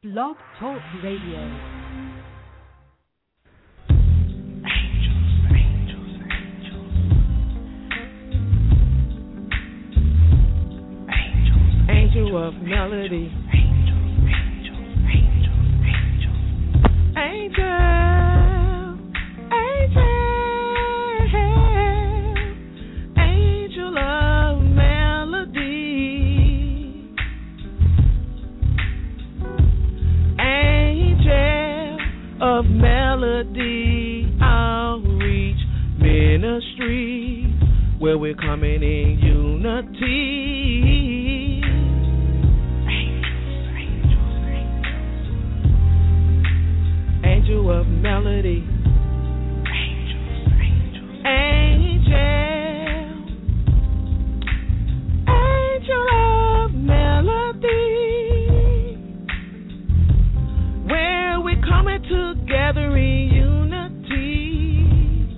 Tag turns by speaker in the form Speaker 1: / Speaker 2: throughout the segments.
Speaker 1: Blog Talk Radio.
Speaker 2: Angel of melody. Angel of melody. Angel of melody. Outreach ministry, where we're coming in unity. Angel of melody. Angel of melody. Where we're coming together in unity.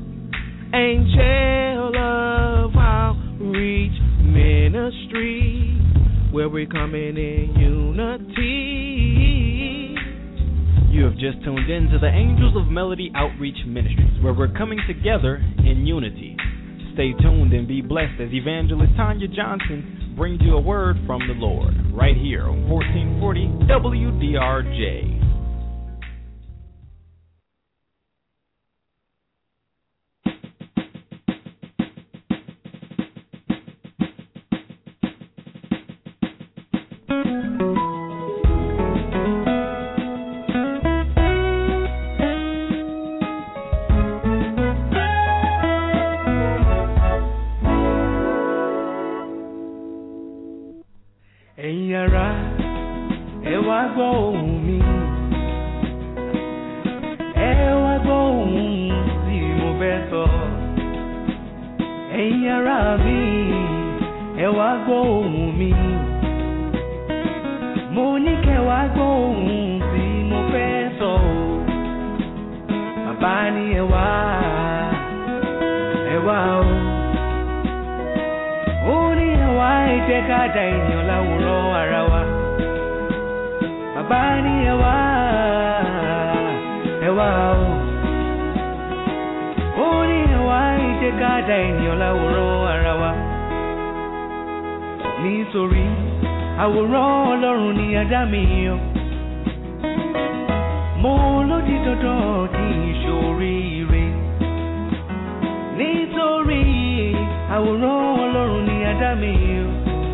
Speaker 2: Angel of outreach ministry, where we're coming in unity.
Speaker 3: You have just tuned in to the Angels of Melody Outreach Ministries, where we're coming together in unity. Stay tuned and be blessed as Evangelist Tanya Johnson brings you a word from the Lord, right here on 1440 WDRJ.
Speaker 2: Nítorí àwòrán Ọlọ́run ni a dá mi yàn, mo lódì dandan kí n ṣoríire. Nítorí àwòrán Ọlọ́run ni a dá mi yàn,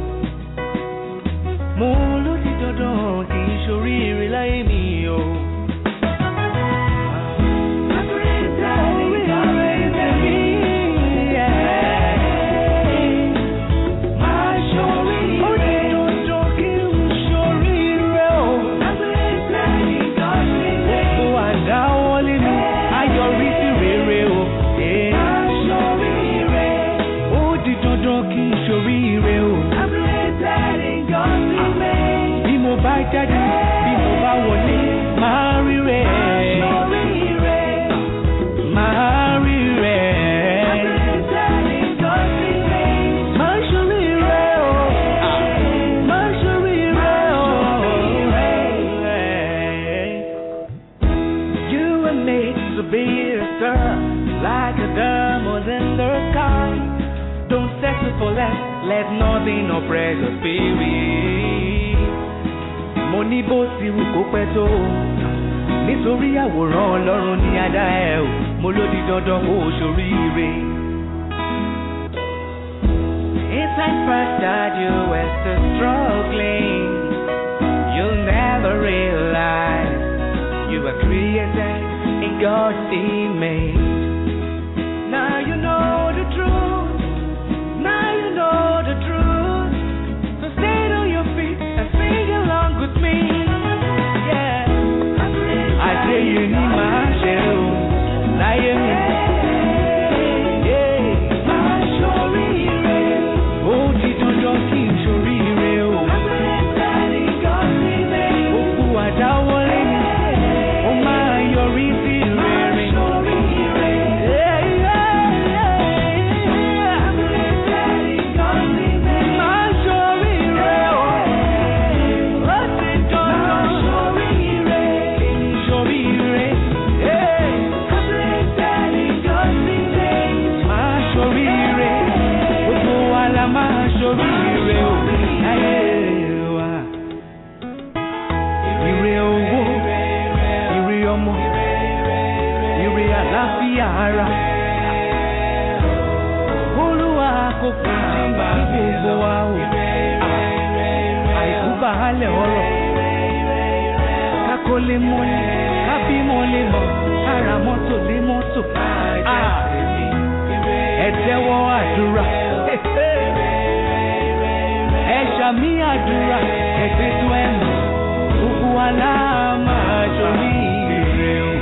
Speaker 2: mo lódì dandan kí n ṣoríire láyé mi o. Jáde bí mo bá wọlé máa rí rẹ̀, máa rí rẹ̀, máa ṣorí rẹ̀ o, máa ṣorí rẹ̀ o. You were made to be a star, like a diamond in the sky. Don't settle for less, let nothing oppress your spirit. Mo ní bó ti wù kó pẹ́ tó, nítorí àwòrán Ọlọ́run ni a dá ẹ o, mo ló di dandan kó o ṣoríire. Inside first that you were still struggling, you'll never realize you were created in God's image. Now you know the truth, now you know the truth, so stand on your feet and sing along with me, yeah. I say you need my share, láyé mi, yeah. Máa ṣoríire, ó di dandan kí n ṣoríire o. Gbogbo àdáwọ́lé mi, ó máa yọrí sí rere. ara. Olúwa kò fún jíǹkì gbogbo wa o. Àìkú baálẹ̀ ọ̀rọ̀. Kákó lè mọ́lẹ̀, kábímọ lè mọ̀, kára mọ́tò lè mọ́tò. Ẹ tẹ́wọ́ àdúrà. Ẹ ṣàmì àdúrà. Ẹ gbé tó ẹnu. Gbogbo wa la máa ṣorí ire o.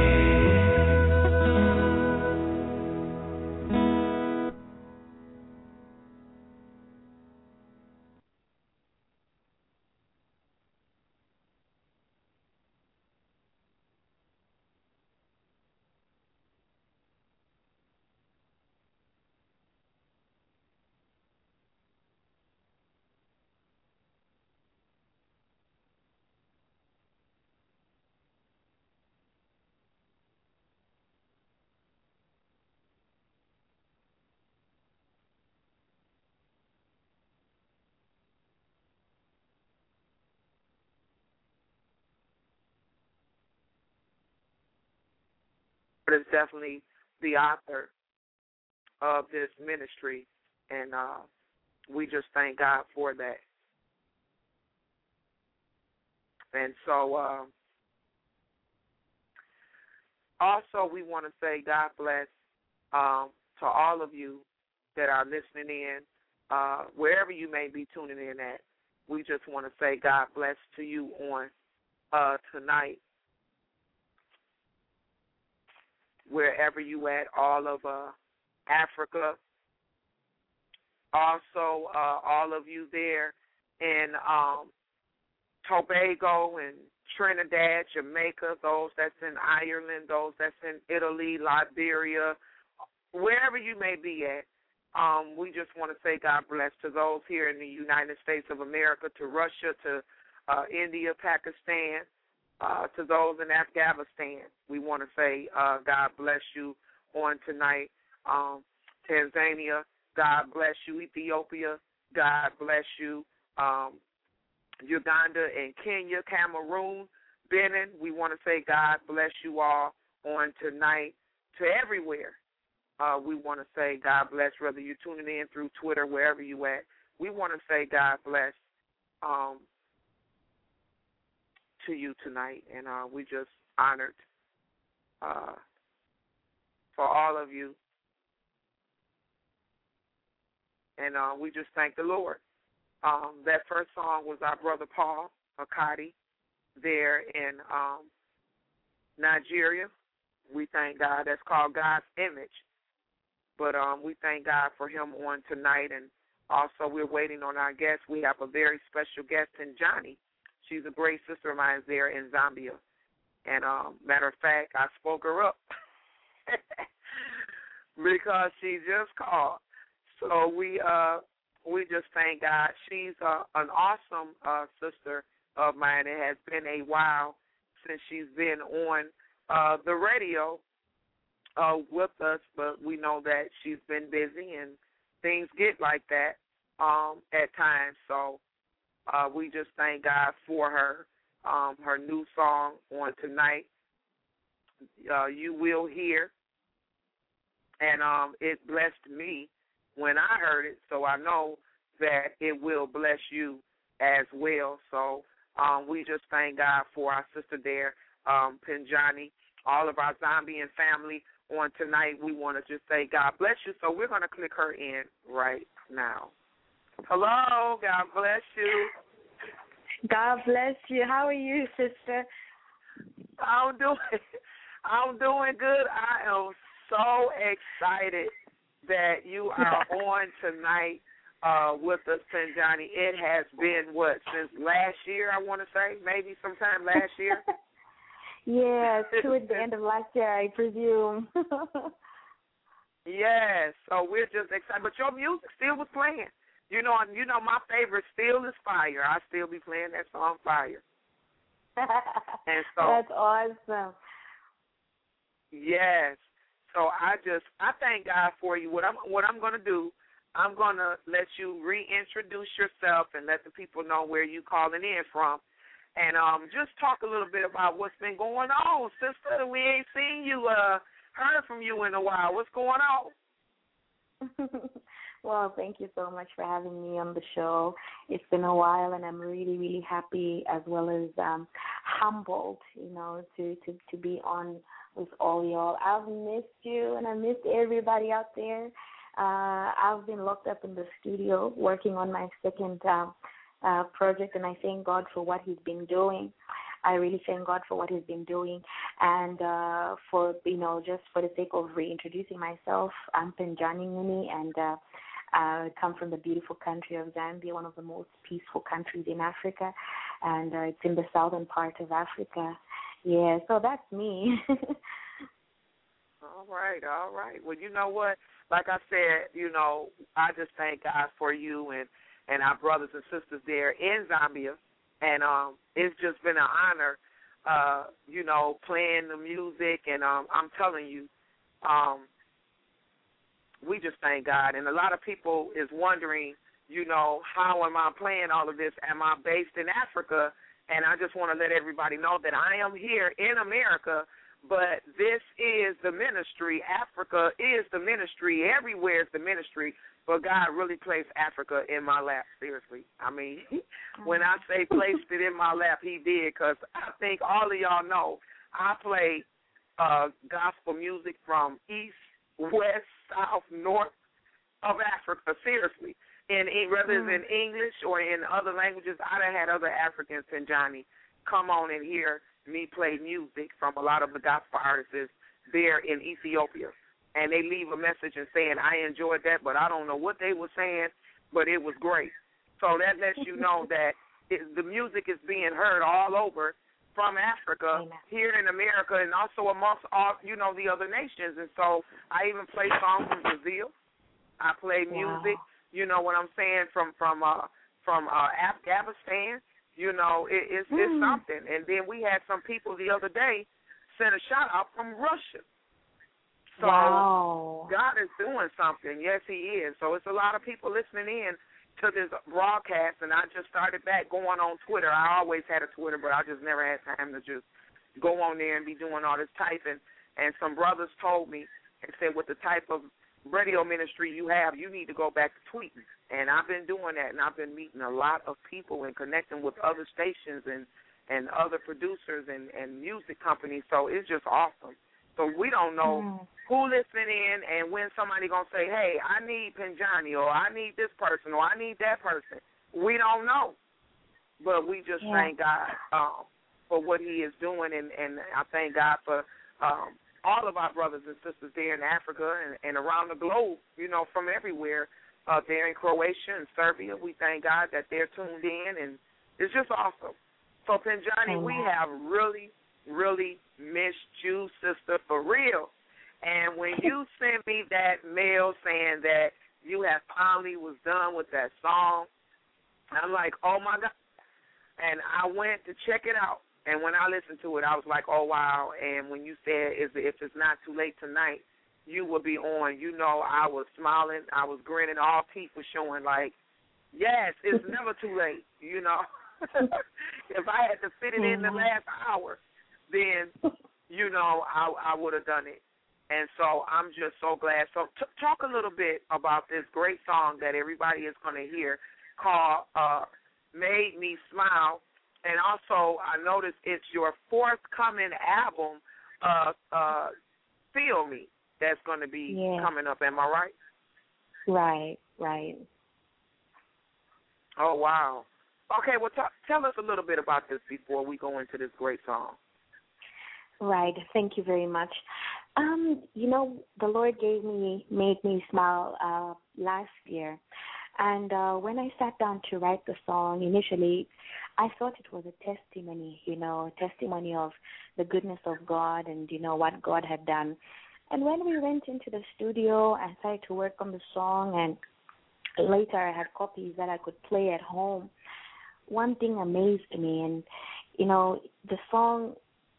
Speaker 1: Is definitely the author of this ministry, and we just thank God for that. And so also we want to say God bless to all of you that are listening in, wherever you may be tuning in at. We just want to say God bless to you on tonight. Wherever you at, all of Africa. Also, all of you there in Tobago and Trinidad, Jamaica, those that's in Ireland, those that's in Italy, Liberia, wherever you may be at. We just want to say God bless to those here in the United States of America, to Russia, to India, Pakistan, to those in Afghanistan. We want to say God bless you on tonight. Tanzania, God bless you. Ethiopia, God bless you. Uganda and Kenya, Cameroon, Benin, we want to say God bless you all on tonight. To everywhere, we want to say God bless, whether you're tuning in through Twitter, wherever you at. We want to say God bless to you tonight, and we just honored for all of you, and we just thank the Lord. That first song was our brother Paul Akadi there in Nigeria. We thank God. That's called God's Image. But we thank God for him on tonight, and also we're waiting on our guest. We have a very special guest in Johnny. She's a great sister of mine there in Zambia. And matter of fact, I spoke her up because she just called. So we just thank God. She's an awesome sister of mine. It has been a while since she's been on the radio with us, but we know that she's been busy and things get like that at times. So we just thank God for her. Her new song on tonight, You Will Hear, and it blessed me when I heard it, so I know that it will bless you as well. So we just thank God for our sister there, Pinjani, all of our Zambian family on tonight. We want to just say God bless you, so we're going to click her in right now. Hello, God bless you.
Speaker 4: God bless you. How are you, sister?
Speaker 1: I'm doing good. I am so excited that you are on tonight with us, Pinjani. It has been, since last year, I want to say? Maybe sometime last year?
Speaker 4: Yes, towards the end of last year, I presume.
Speaker 1: Yes, so we're just excited. But your music still was playing. You know, my favorite still is Fire. I still be playing that song, Fire. And so
Speaker 4: that's awesome.
Speaker 1: Yes. So I thank God for you. What I'm going to do, I'm going to let you reintroduce yourself and let the people know where you calling in from. And just talk a little bit about what's been going on, sister. We ain't seen you, heard from you in a while. What's going on?
Speaker 4: Well, thank you so much for having me on the show. It's been a while, and I'm really, really happy as well as humbled, to be on with all y'all. I've missed you, and I missed everybody out there. I've been locked up in the studio working on my second project, and I thank God for what He's been doing. I really thank God for what He's been doing, and for just for the sake of reintroducing myself, I'm Penjani Muni, and I come from the beautiful country of Zambia, one of the most peaceful countries in Africa, and it's in the southern part of Africa. Yeah, so that's me.
Speaker 1: All right. Well, you know what? Like I said, I just thank God for you and our brothers and sisters there in Zambia. And it's just been an honor, playing the music. And I'm telling you, we just thank God. And a lot of people is wondering, how am I playing all of this? Am I based in Africa? And I just want to let everybody know that I am here in America, but this is the ministry. Africa is the ministry. Everywhere is the ministry. But God really placed Africa in my lap, seriously. I mean, when I say placed it in my lap, He did, because I think all of y'all know I play gospel music from east, west, south, north of Africa, seriously. Whether it's in English or in other languages, I done had other Africans and Johnny come on and hear me play music from a lot of the gospel artists there in Ethiopia. And they leave a message and saying, I enjoyed that, but I don't know what they were saying, but it was great. So that lets you know that the music is being heard all over from Africa, here in America, and also amongst all, the other nations. And so I even play songs from Brazil. I play music, what I'm saying, from Afghanistan. It's something. And then we had some people the other day send a shout out from Russia. So God is doing something. Yes, He is. So it's a lot of people listening in to this broadcast, and I just started back going on Twitter. I always had a Twitter, but I just never had time to just go on there and be doing all this typing. And some brothers told me and said, with the type of radio ministry you have, you need to go back to tweeting. And I've been doing that, and I've been meeting a lot of people and connecting with other stations and other producers and music companies. So it's just awesome. So we don't know who listening in and when somebody going to say, hey, I need Penjani, or I need this person, or I need that person. We don't know. But we just thank God for what He is doing, and I thank God for all of our brothers and sisters there in Africa and around the globe, from everywhere, there in Croatia and Serbia. We thank God that they're tuned in, and it's just awesome. So, Penjani, we have really missed you, sister, for real. And when you sent me that mail saying that you have finally was done with that song, I'm like, oh, my God. And I went to check it out. And when I listened to it, I was like, oh, wow. And when you said if it's not too late tonight, you will be on, I was smiling. I was grinning. All teeth were showing like, yes, it's never too late, If I had to fit it in the last hour, then, I would have done it. And so I'm just so glad. So talk a little bit about this great song that everybody is going to hear called Made Me Smile. And also I noticed it's your forthcoming album, Feel Me, that's going to be coming up. Am I right?
Speaker 4: Right.
Speaker 1: Oh, wow. Okay, well, tell us a little bit about this before we go into this great song.
Speaker 4: Right. Thank you very much. The Lord made me smile last year. And when I sat down to write the song, initially, I thought it was a testimony, a testimony of the goodness of God and, what God had done. And when we went into the studio, I started to work on the song, and later I had copies that I could play at home. One thing amazed me, and, the song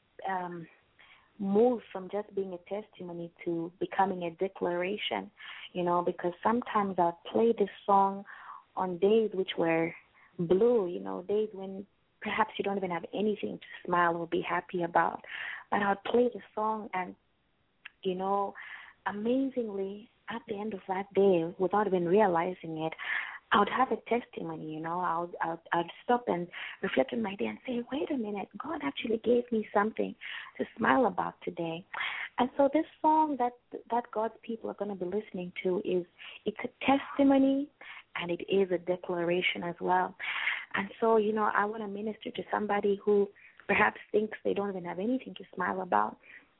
Speaker 4: moved from just being a testimony to becoming a declaration, because sometimes I'll play this song on days which were blue, days when perhaps you don't even have anything to smile or be happy about. But I'll play the song and amazingly, at the end of that day, without even realizing it, I would have a testimony, I'd stop and reflect on my day and say, wait a minute, God actually gave me something to smile about today. And so this song that God's people are going to be listening to it's a testimony and it is a declaration as well. And so, I want to minister to somebody who perhaps thinks they don't even have anything to smile about.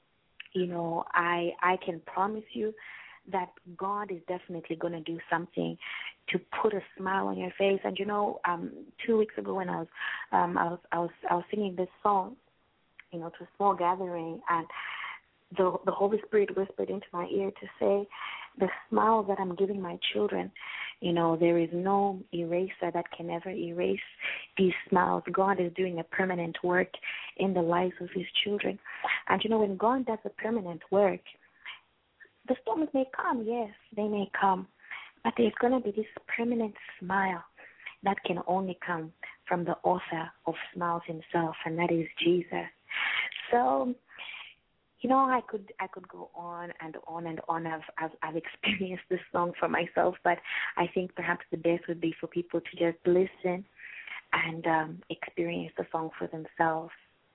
Speaker 4: I can promise you that God is definitely going to do something to put a smile on your face. And 2 weeks ago when I was singing this song, to a small gathering, and the Holy Spirit whispered into my ear to say, the smile that I'm giving my children, there is no eraser that can ever erase these smiles. God is doing a permanent work in the lives of his children. And when God does a permanent work, the storms may come, yes, they may come, but there's going to be this permanent smile that can only come from the author of smiles himself, and that is Jesus. So, I could go on and on and on. I've experienced this song for myself, but I think perhaps the best would be for people to just listen and experience the song for themselves.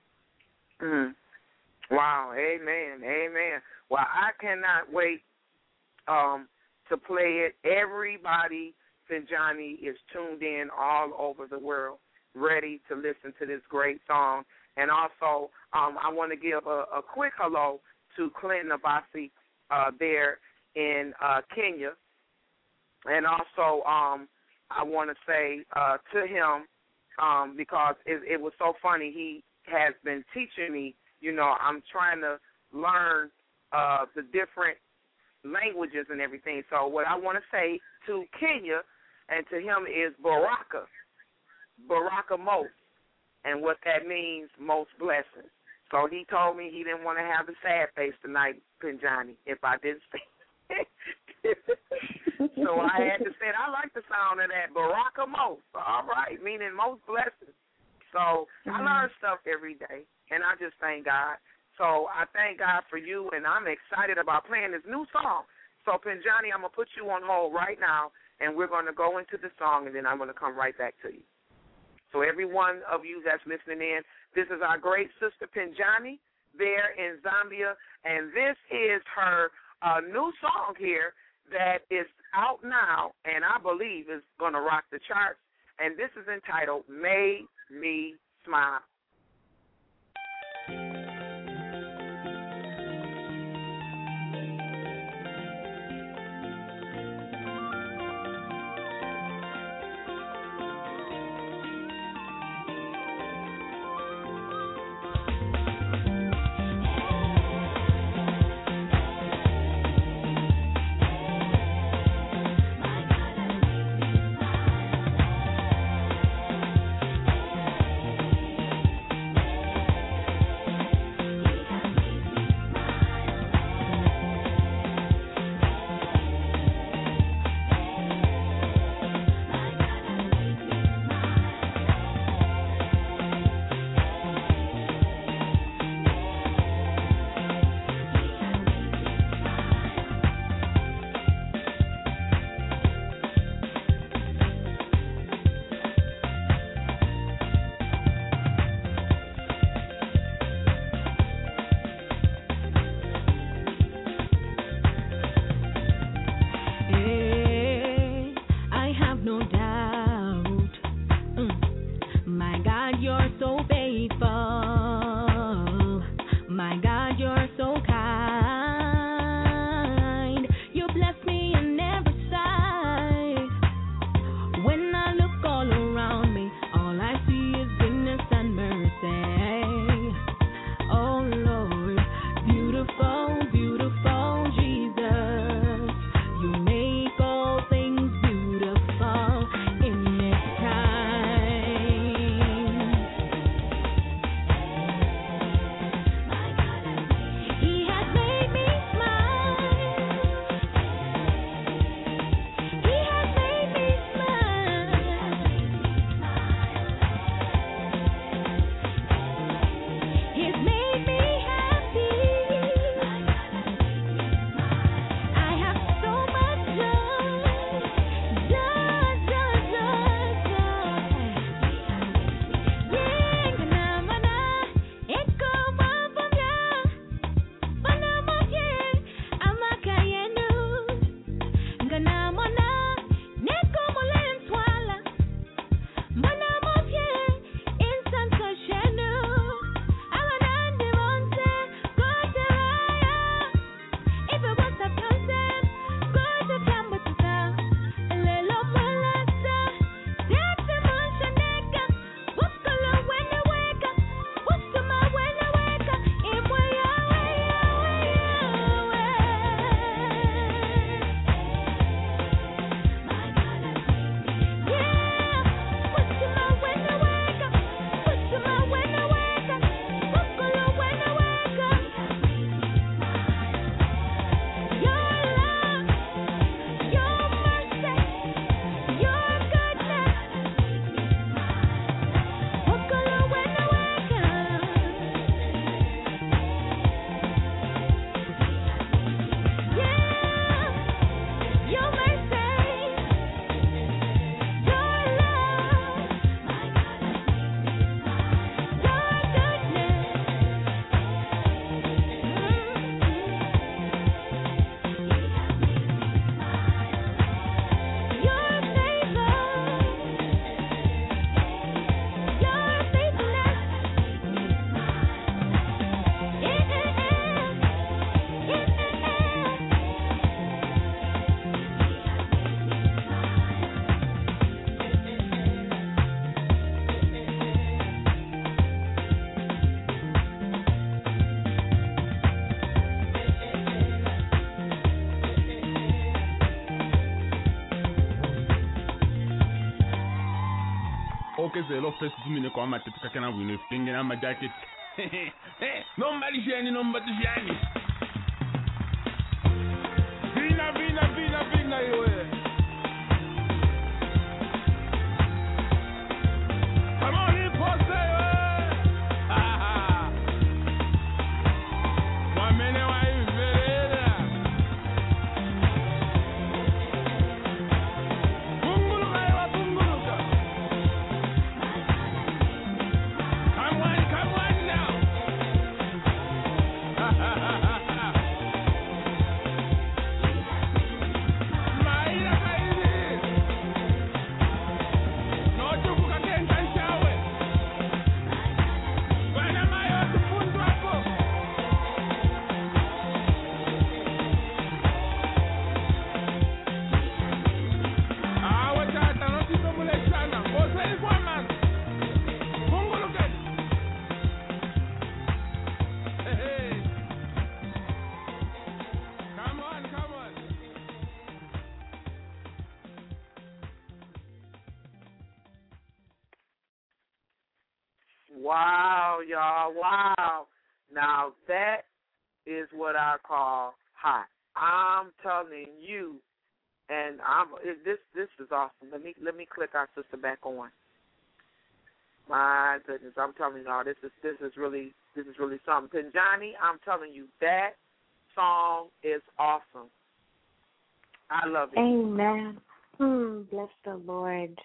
Speaker 1: Wow, amen, amen. Well, I cannot wait to play it. Everybody, Pinjani, is tuned in all over the world, ready to listen to this great song. And also, I want to give a quick hello to Clinton Abasi there in Kenya. And also, I want to say to him, because it was so funny, he has been teaching me, I'm trying to learn the different languages and everything. So what I want to say to Kenya and to him is Baraka most. And what that means, most blessings. So he told me he didn't want to have a sad face tonight, Pinjani, if I didn't say it. So I had to say, I like the sound of that, Baraka most. All right, meaning most blessings. So I learn stuff every day, and I just thank God. So I thank God for you, and I'm excited about playing this new song. So, Pinjani, I'm going to put you on hold right now, and we're going to go into the song, and then I'm going to come right back to you. So every one of you that's listening in, this is our great sister Pinjani there in Zambia, and this is her new song here that is out now, and I believe is going to rock the charts, and this is entitled Made Me Smile.
Speaker 5: Zelo first to me come at the Kakana with a finger on my jacket. Nobody shiny, nobody shiny. Vina, you. Come on, you post it.
Speaker 1: Wow, y'all, wow. Now that is what I call hot. I'm telling you, and this is awesome. Let me click our sister back on. My goodness, I'm telling y'all, this is really something. And Johnny, I'm telling you, that song is awesome. I love it.
Speaker 4: Amen. Bless the Lord.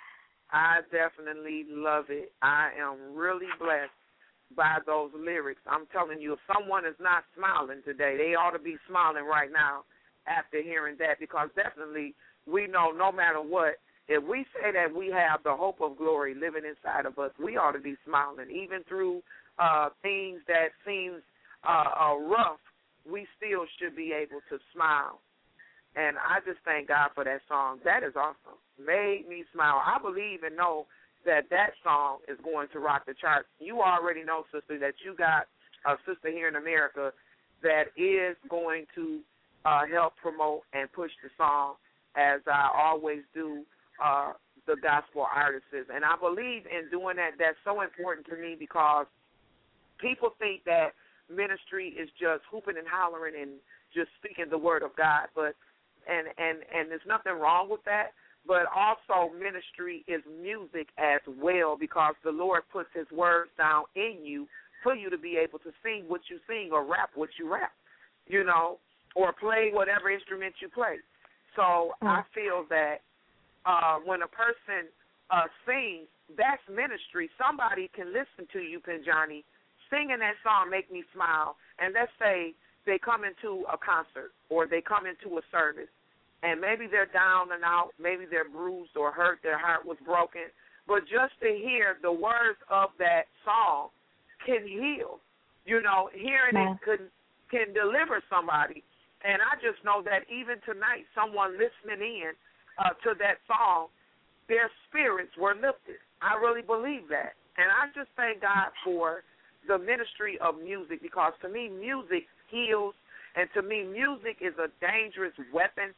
Speaker 1: I definitely love it. I am really blessed by those lyrics. I'm telling you, if someone is not smiling today, they ought to be smiling right now after hearing that, because definitely we know no matter what, if we say that we have the hope of glory living inside of us, we ought to be smiling. Even through things that seems rough, we still should be able to smile. And I just thank God for that song. That is awesome. Made me smile. I believe and know that song is going to rock the charts. You already know, sister, that you got a sister here in America that is going to help promote and push the song, as I always do the gospel artists. And I believe in doing that. That's so important to me, because people think that ministry is just hooping and hollering and just speaking the word of God. But and there's nothing wrong with that. But also ministry is music as well, because the Lord puts his words down in you for you to be able to sing what you sing or rap what you rap, you know, or play whatever instrument you play. So I feel that when a person sings, that's ministry. Somebody can listen to you, Pinjani, singing that song, Make Me Smile, and let's say they come into a concert or they come into a service, and maybe they're down and out, maybe they're bruised or hurt, their heart was broken, but just to hear the words of that song can heal. You know, hearing it can deliver somebody. And I just know that even tonight, someone listening in to that song, their spirits were lifted. I really believe that. And I just thank God for the ministry of music, because to me, music heals, and to me, music is a dangerous weapon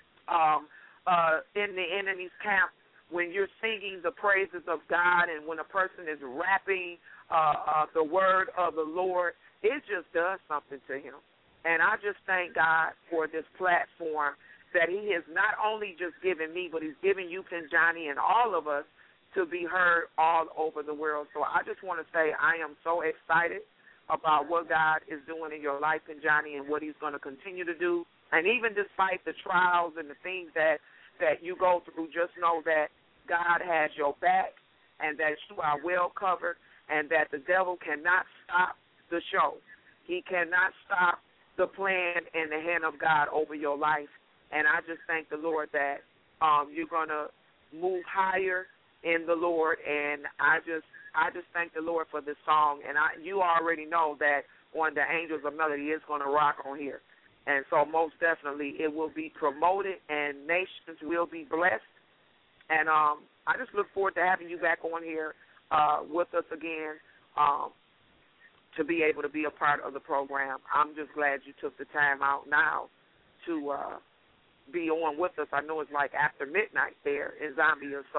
Speaker 1: in the enemy's camp. When you're singing the praises of God and when a person is rapping the word of the Lord, it just does something to him. And I just thank God for this platform that he has not only just given me, but he's given you, Pinjani, and all of us to be heard all over the world. So I just want to say I am so excited about what God is doing in your life, Pinjani, and what he's going to continue to do. And even despite the trials and the things that you go through, just know that God has your back and that you are well covered and that the devil cannot stop the show. He cannot stop the plan and the hand of God over your life. And I just thank the Lord that you're going to move higher in the Lord. And I just thank the Lord for this song. And you already know that on the Angels of Melody, it's going to rock on here. And so most definitely it will be promoted and nations will be blessed. And I just look forward to having you back on here with us again to be able to be a part of the program. I'm just glad you took the time out now to be on with us. I know it's like after midnight there in Zambia, so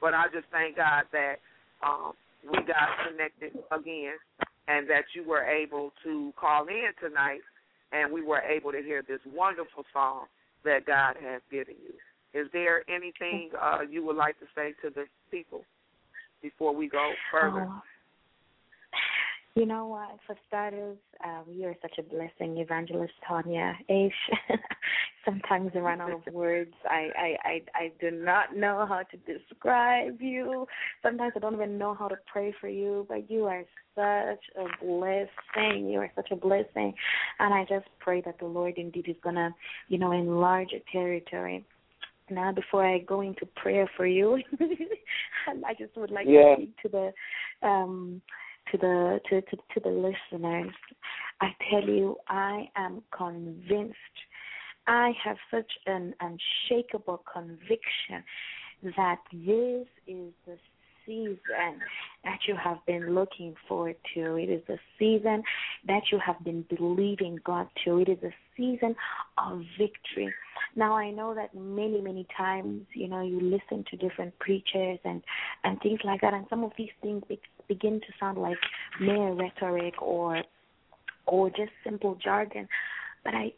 Speaker 1: But I just thank God that we got connected again and that you were able to call in tonight and we were able to hear this wonderful song that God has given you. Is there anything you would like to say to the people before we go further?
Speaker 4: You know what? For starters, you are such a blessing, Evangelist Tanya. Sometimes I run out of words. I do not know how to describe you. Sometimes I don't even know how to pray for you, but you are such a blessing. You are such a blessing. And I just pray that the Lord indeed is going to, enlarge your territory. Now, before I go into prayer for you, I just would like to speak to the listeners. I tell you, I am convinced. I have such an unshakable conviction that this is the season that you have been looking forward to. It is the season that you have been believing God to. It is a season of victory. Now, I know that many, many times, you listen to different preachers and things like that, and some of these things begin to sound like mere rhetoric or just simple jargon. But I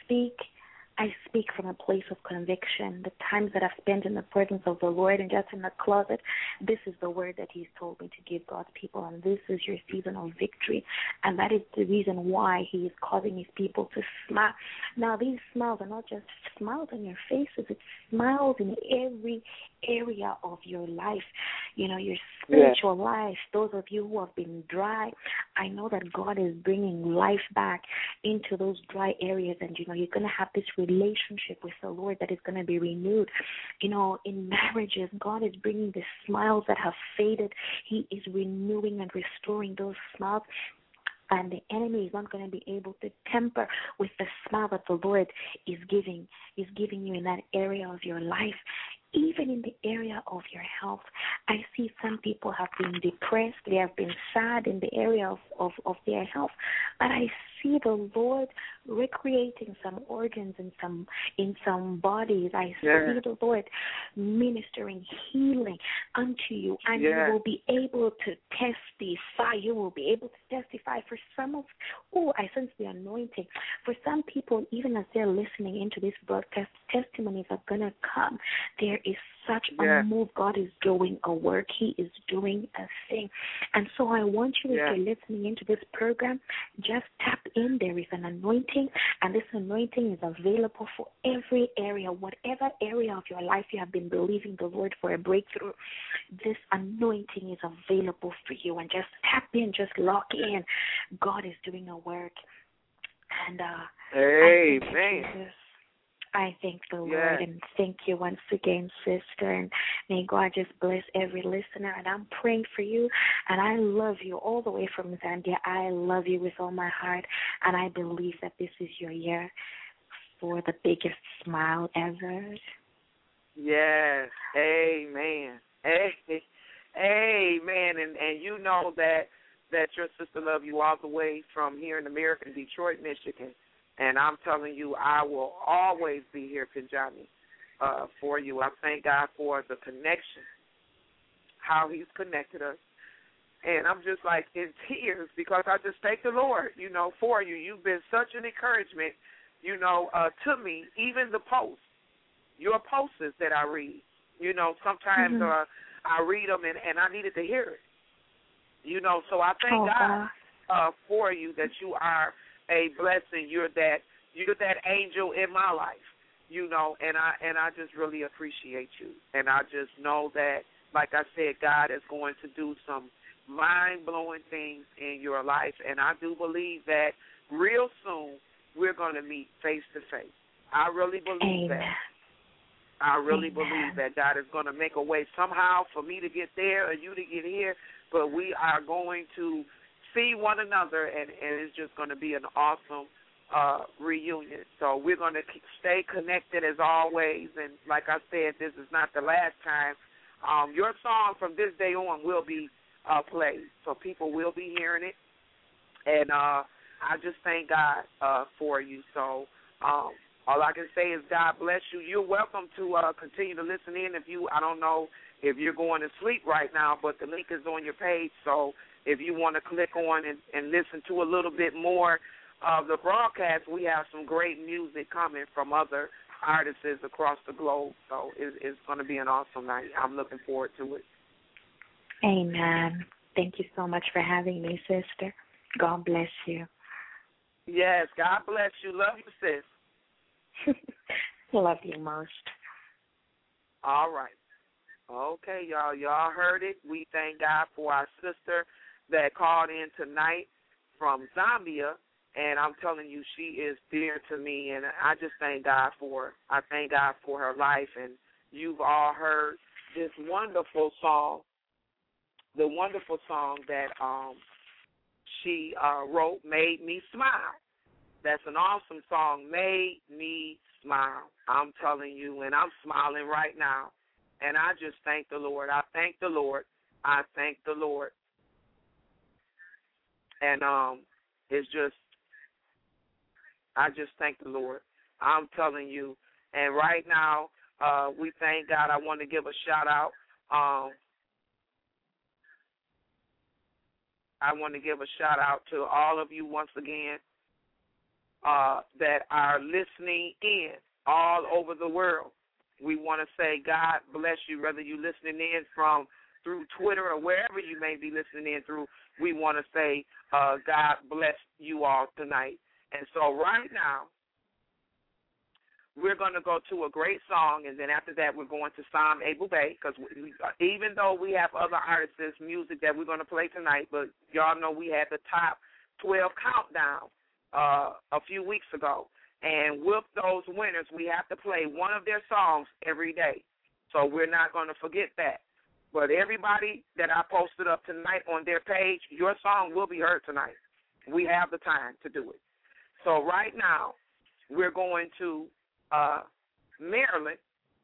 Speaker 4: speak from a place of conviction. The times that I've spent in the presence of the Lord and just in the closet, this is the word that He's told me to give God's people, and this is your season of victory. And that is the reason why He is causing His people to smile. Now, these smiles are not just smiles on your faces, it's smiles in every area of your life, your spiritual life. Those of you who have been dry, I know that God is bringing life back into those dry areas, and you're going to have this relationship with the Lord that is going to be renewed. In marriages, God is bringing the smiles that have faded. He is renewing and restoring those smiles. And the enemy is not going to be able to temper with the smile that the Lord is giving you in that area of your life. Even in the area of your health, I see some people have been depressed. They have been sad in the area of their health. But I see the Lord recreating some organs in some bodies. I see the Lord ministering healing unto you, and you will be able to testify. You will be able to testify. For some of, I sense the anointing. For some people, even as they're listening into this broadcast, testimonies are going to come. There is such a move. God is doing a work. He is doing a thing. And so I want you, if you're listening into this program, just tap in. There is an anointing, and this anointing is available for every area. Whatever area of your life you have been believing the Lord for a breakthrough, this anointing is available for you. And just tap in, just lock in. God is doing a work. And
Speaker 1: amen.
Speaker 4: I thank the Lord, and thank you once again, sister, and may God just bless every listener. And I'm praying for you, and I love you all the way from Zambia. I love you with all my heart, and I believe that this is your year for the biggest smile ever.
Speaker 1: Yes, amen. Amen. And you know that your sister love you all the way from here in America, Detroit, Michigan. And I'm telling you, I will always be here, Pinjani, for you. I thank God for the connection, how He's connected us. And I'm just like in tears because I just thank the Lord, for you. You've been such an encouragement, to me, even the posts, your posts that I read. Sometimes I read them and I needed to hear it. So I thank God for you, that you are a blessing. You're that angel in my life, and I just really appreciate you. And I just know that, like I said, God is going to do some mind-blowing things in your life, and I do believe that real soon we're going to meet face to face. I really believe that. I really believe that God is going to make a way somehow for me to get there or you to get here, but we are going to see one another, and it's just going to be an awesome reunion. So we're going to stay connected as always, and like I said, this is not the last time. Your song from this day on will be played, so people will be hearing it, and I just thank God for you. So All I can say is God bless you. You're welcome to continue to listen in. I don't know if you're going to sleep right now, but the link is on your page. So if you want to click on and listen to a little bit more of the broadcast, we have some great music coming from other artists across the globe. So it's going to be an awesome night. I'm looking forward to it.
Speaker 4: Amen. Thank you so much for having me, sister. God bless you.
Speaker 1: Yes, God bless you. Love you, sis.
Speaker 4: Love you most.
Speaker 1: All right. Okay, y'all. Y'all heard it. We thank God for our sister that called in tonight from Zambia. And I'm telling you, she is dear to me, and I just thank God for her. I thank God for her life, and you've all heard this wonderful song, the wonderful song that she wrote, Made Me Smile. That's an awesome song, Made Me Smile. I'm telling you, and I'm smiling right now, and I just thank the Lord. I thank the Lord. I thank the Lord. And it's just, I just thank the Lord. I'm telling you. And right now, we thank God. I want to give a shout-out. I want to give a shout-out to all of you once again that are listening in all over the world. We want to say God bless you, whether you're listening in through Twitter or wherever you may be listening in through. We want to say God bless you all tonight. And so right now, we're going to go to a great song, and then after that, we're going to Sam Abel Bay, because even though we have other artists' music that we're going to play tonight, but y'all know we had the top 12 countdown a few weeks ago. And with those winners, we have to play one of their songs every day. So we're not going to forget that. But everybody that I posted up tonight on their page, your song will be heard tonight. We have the time to do it. So right now, we're going to Maryland.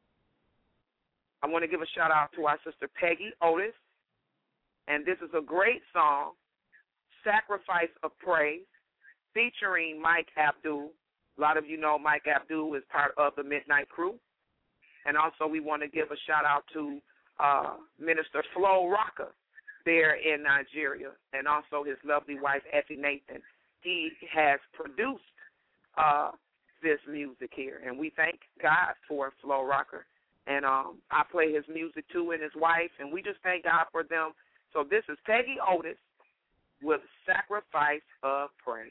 Speaker 1: I want to give a shout-out to our sister Peggy Otis. And this is a great song, Sacrifice of Praise, featuring Mike Abdul. A lot of you know Mike Abdul is part of the Midnight Crew. And also we want to give a shout-out to Minister Flo Rocca there in Nigeria, and also his lovely wife, Effie Nathan. He has produced this music here, and we thank God for Flo Rocca. And I play his music, too, and his wife, and we just thank God for them. So this is Peggy Otis with Sacrifice of Praise.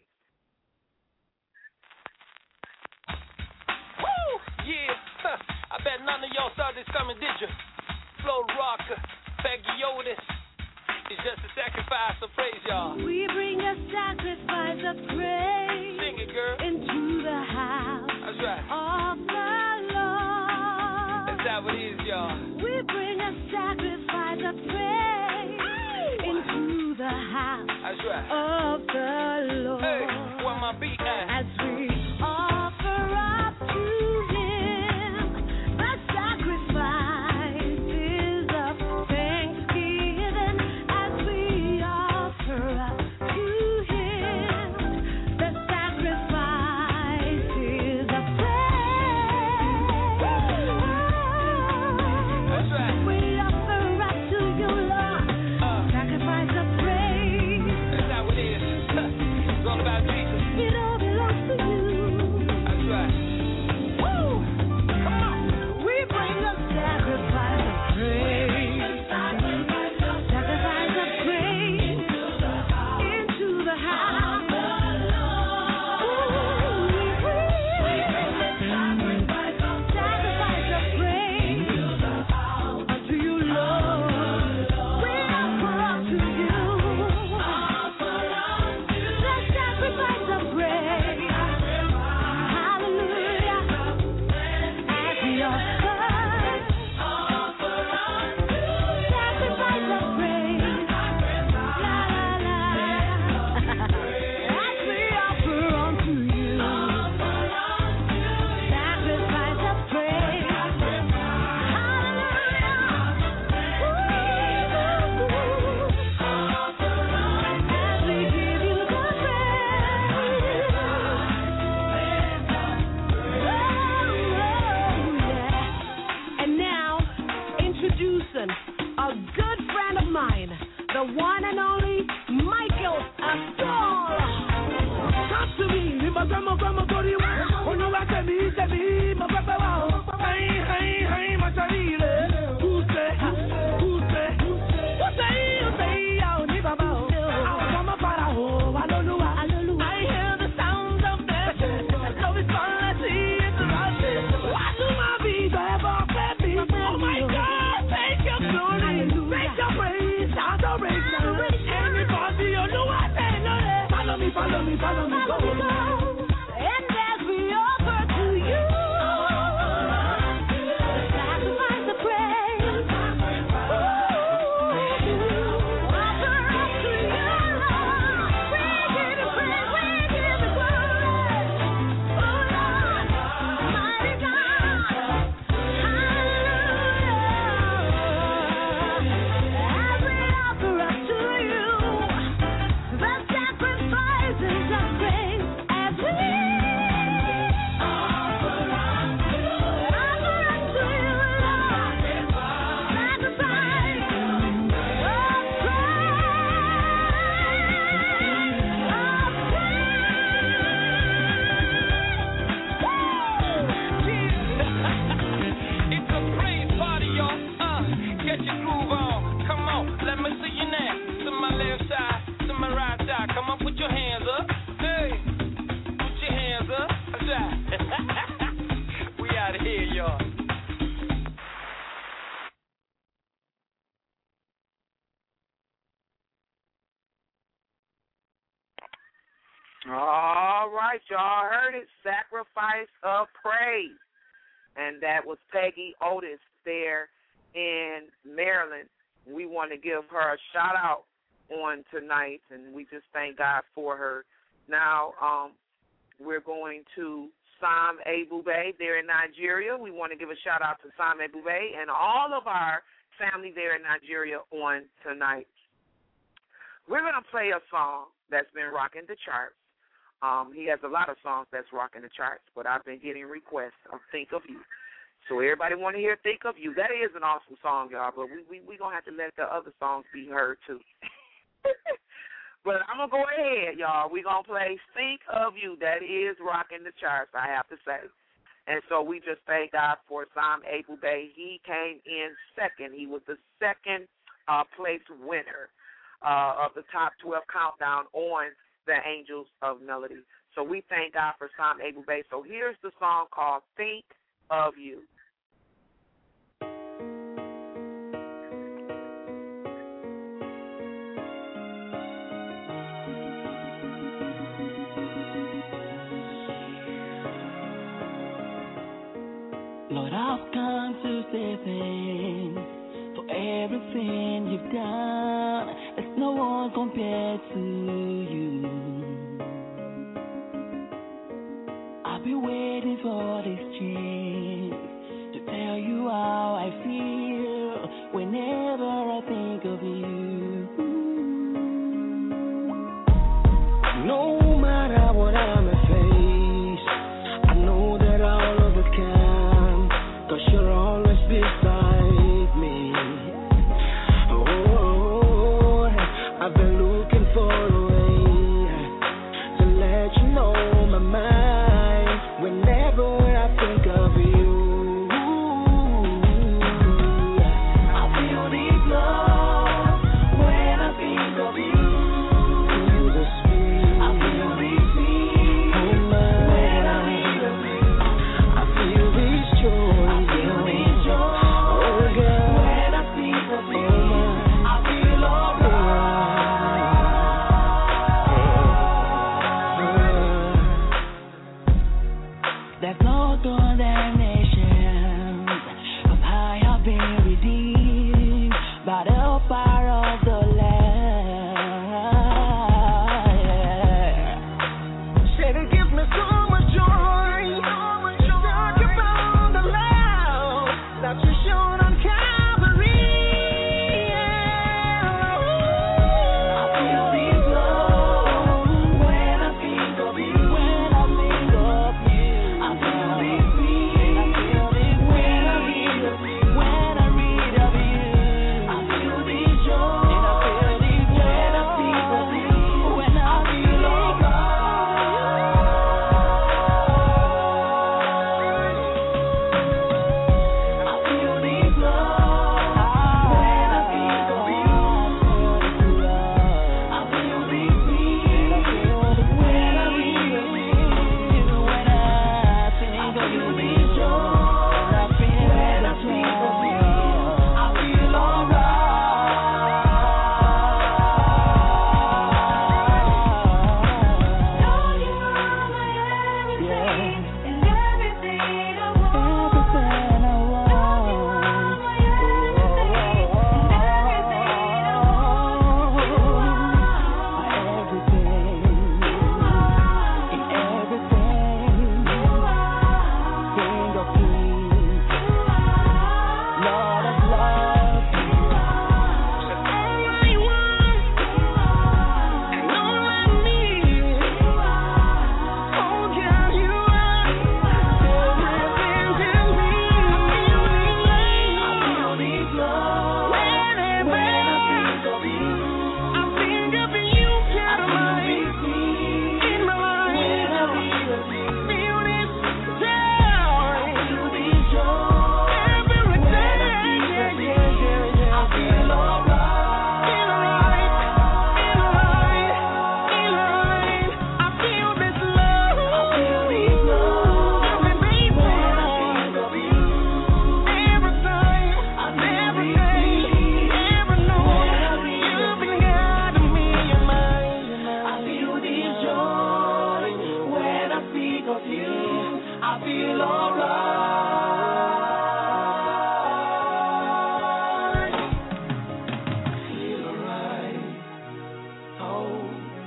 Speaker 6: Woo! Yeah! I bet none of y'all saw this coming, did you? Flo Rocca, Peggy Otis. It's just a sacrifice of praise, y'all.
Speaker 7: We bring a sacrifice of praise.
Speaker 6: Sing it, girl.
Speaker 7: Into the house.
Speaker 6: That's right.
Speaker 7: Of the Lord.
Speaker 6: That's how it is, y'all.
Speaker 7: We bring a sacrifice of praise. Into the house.
Speaker 6: That's right.
Speaker 7: Of the Lord.
Speaker 6: Hey, where my beat at?
Speaker 7: As we offer up to Him the sacrifices of thanksgiving. As we offer up to Him Follow me, go. And as we offer to you the sacrifice of praise, offer up to you, Lord. We give you praise, we give you glory. Oh Lord, mighty God, hallelujah. As we offer up to you the sacrifices of praise, as we offer up to you, Lord, sacrifice of
Speaker 6: It's a praise party, y'all. Get your groove on. Come on, let me see you now. To my left side, to my right side. Come on, put your hands up. Hey, put your hands up. We out of here, y'all.
Speaker 1: All right, y'all heard it. Sacrifice of praise. And that was Peggy Otis there in Maryland. We want to give her a shout out on tonight, and we just thank God for her. Now, we're going to Sam Ebube there in Nigeria. We want to give a shout out to Sam Ebube and all of our family there in Nigeria on tonight. We're going to play a song that's been rocking the charts. He has a lot of songs that's rocking the charts, but I've been getting requests of Think of You. So everybody want to hear Think of You. That is an awesome song, y'all, but we going to have to let the other songs be heard, too. But I'm going to go ahead, y'all. We're going to play Think of You. That is rocking the charts, I have to say. And so we just thank God for Sam Ebube. He came in second. He was the second place winner of the top 12 countdown on the Angels of Melody. So we thank God for Sam Ebube. So here's the song called Think of You.
Speaker 2: Lord, I've come to say thanks for everything you've done. There's no one compared to you. I've been waiting for this chance to tell you how I feel whenever I think of you. No matter what I may face, I know that I'll overcome, 'cause you're always beside me. Oh, I've been looking for a way to let you know my mind whenever I think of you. I feel deep love when I think of you. I feel deep you, I feel alright. Feel alright. Oh.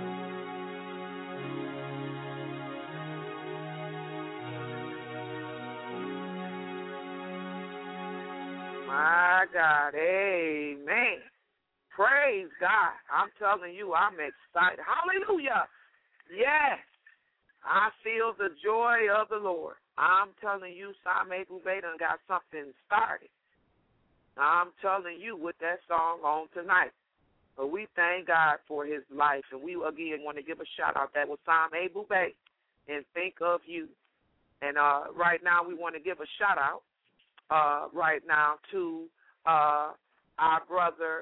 Speaker 1: My God, amen. Praise God. I'm telling you, I'm excited. Hallelujah. Yes. I feel the joy of the Lord. I'm telling you, Simon Bouvet done got something started. I'm telling you with that song on tonight. But we thank God for his life. And we, again, want to give a shout-out. That was Simon Bouvet and Think of You. And right now we want to give a shout-out right now to our brother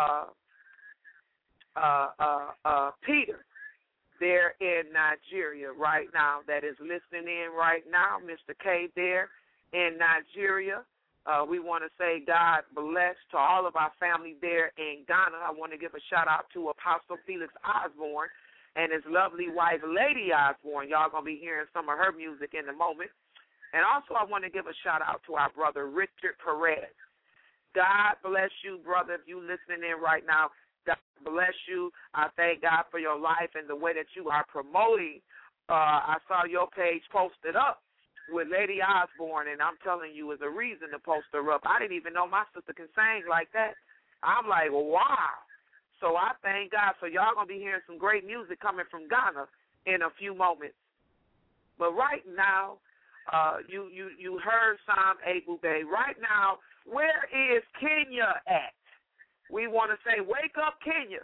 Speaker 1: Peter there in Nigeria right now that is listening in right now, Mr. K there in Nigeria. We want to say God bless to all of our family there in Ghana. I want to give a shout-out to Apostle Felix Osborne and his lovely wife, Lady Osborne. Y'all going to be hearing some of her music in a moment. And also I want to give a shout-out to our brother, Richard Perez. God bless you, brother, if you listening in right now. God bless you. I thank God for your life and the way that you are promoting. I saw your page posted up with Lady Osborne, and I'm telling you, is a reason to post her up. I didn't even know my sister can sing like that. I'm like, wow. So I thank God. So y'all going to be hearing some great music coming from Ghana in a few moments. But right now, you heard Sam Bouvet. Right now, where is Kenya at? We want to say, wake up, Kenya.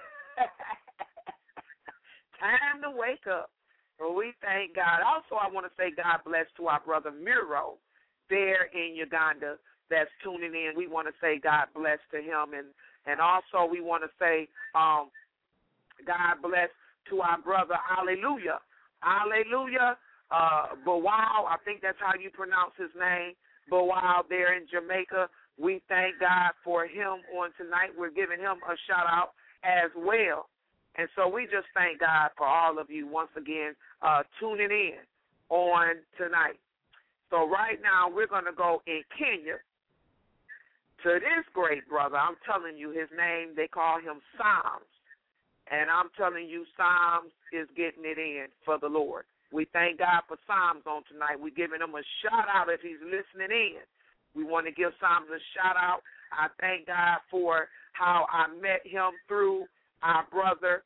Speaker 1: Time to wake up. Well, we thank God. Also, I want to say God bless to our brother Miro there in Uganda that's tuning in. We want to say God bless to him. And also we want to say God bless to our brother Hallelujah. Hallelujah. Bawal, I think that's how you pronounce his name. Bawal there in Jamaica. We thank God for him on tonight. We're giving him a shout-out as well. And so we just thank God for all of you once again tuning in on tonight. So right now we're going to go in Kenya to this great brother. I'm telling you his name, they call him Psalms. And I'm telling you Psalms is getting it in for the Lord. We thank God for Psalms on tonight. We're giving him a shout-out if he's listening in. We want to give Psalms a shout-out. I thank God for how I met him through our brother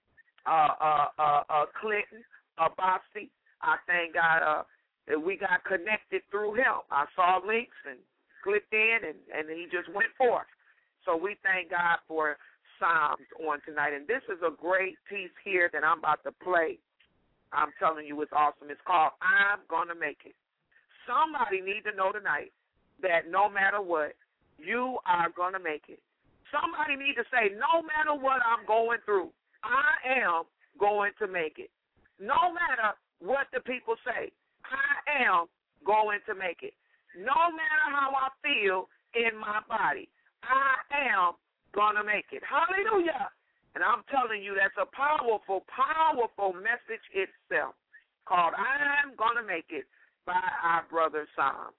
Speaker 1: Clinton Abasi. I thank God that we got connected through him. I saw links and clicked in, and he just went forth. So we thank God for Psalms on tonight. And this is a great piece here that I'm about to play. I'm telling you, it's awesome. It's called I'm Gonna Make It. Somebody need to know tonight that no matter what, you are going to make it. Somebody need to say, no matter what I'm going through, I am going to make it. No matter what the people say, I am going to make it. No matter how I feel in my body, I am going to make it. Hallelujah. And I'm telling you, that's a powerful, powerful message itself called I'm Going to Make It by our brother Sam.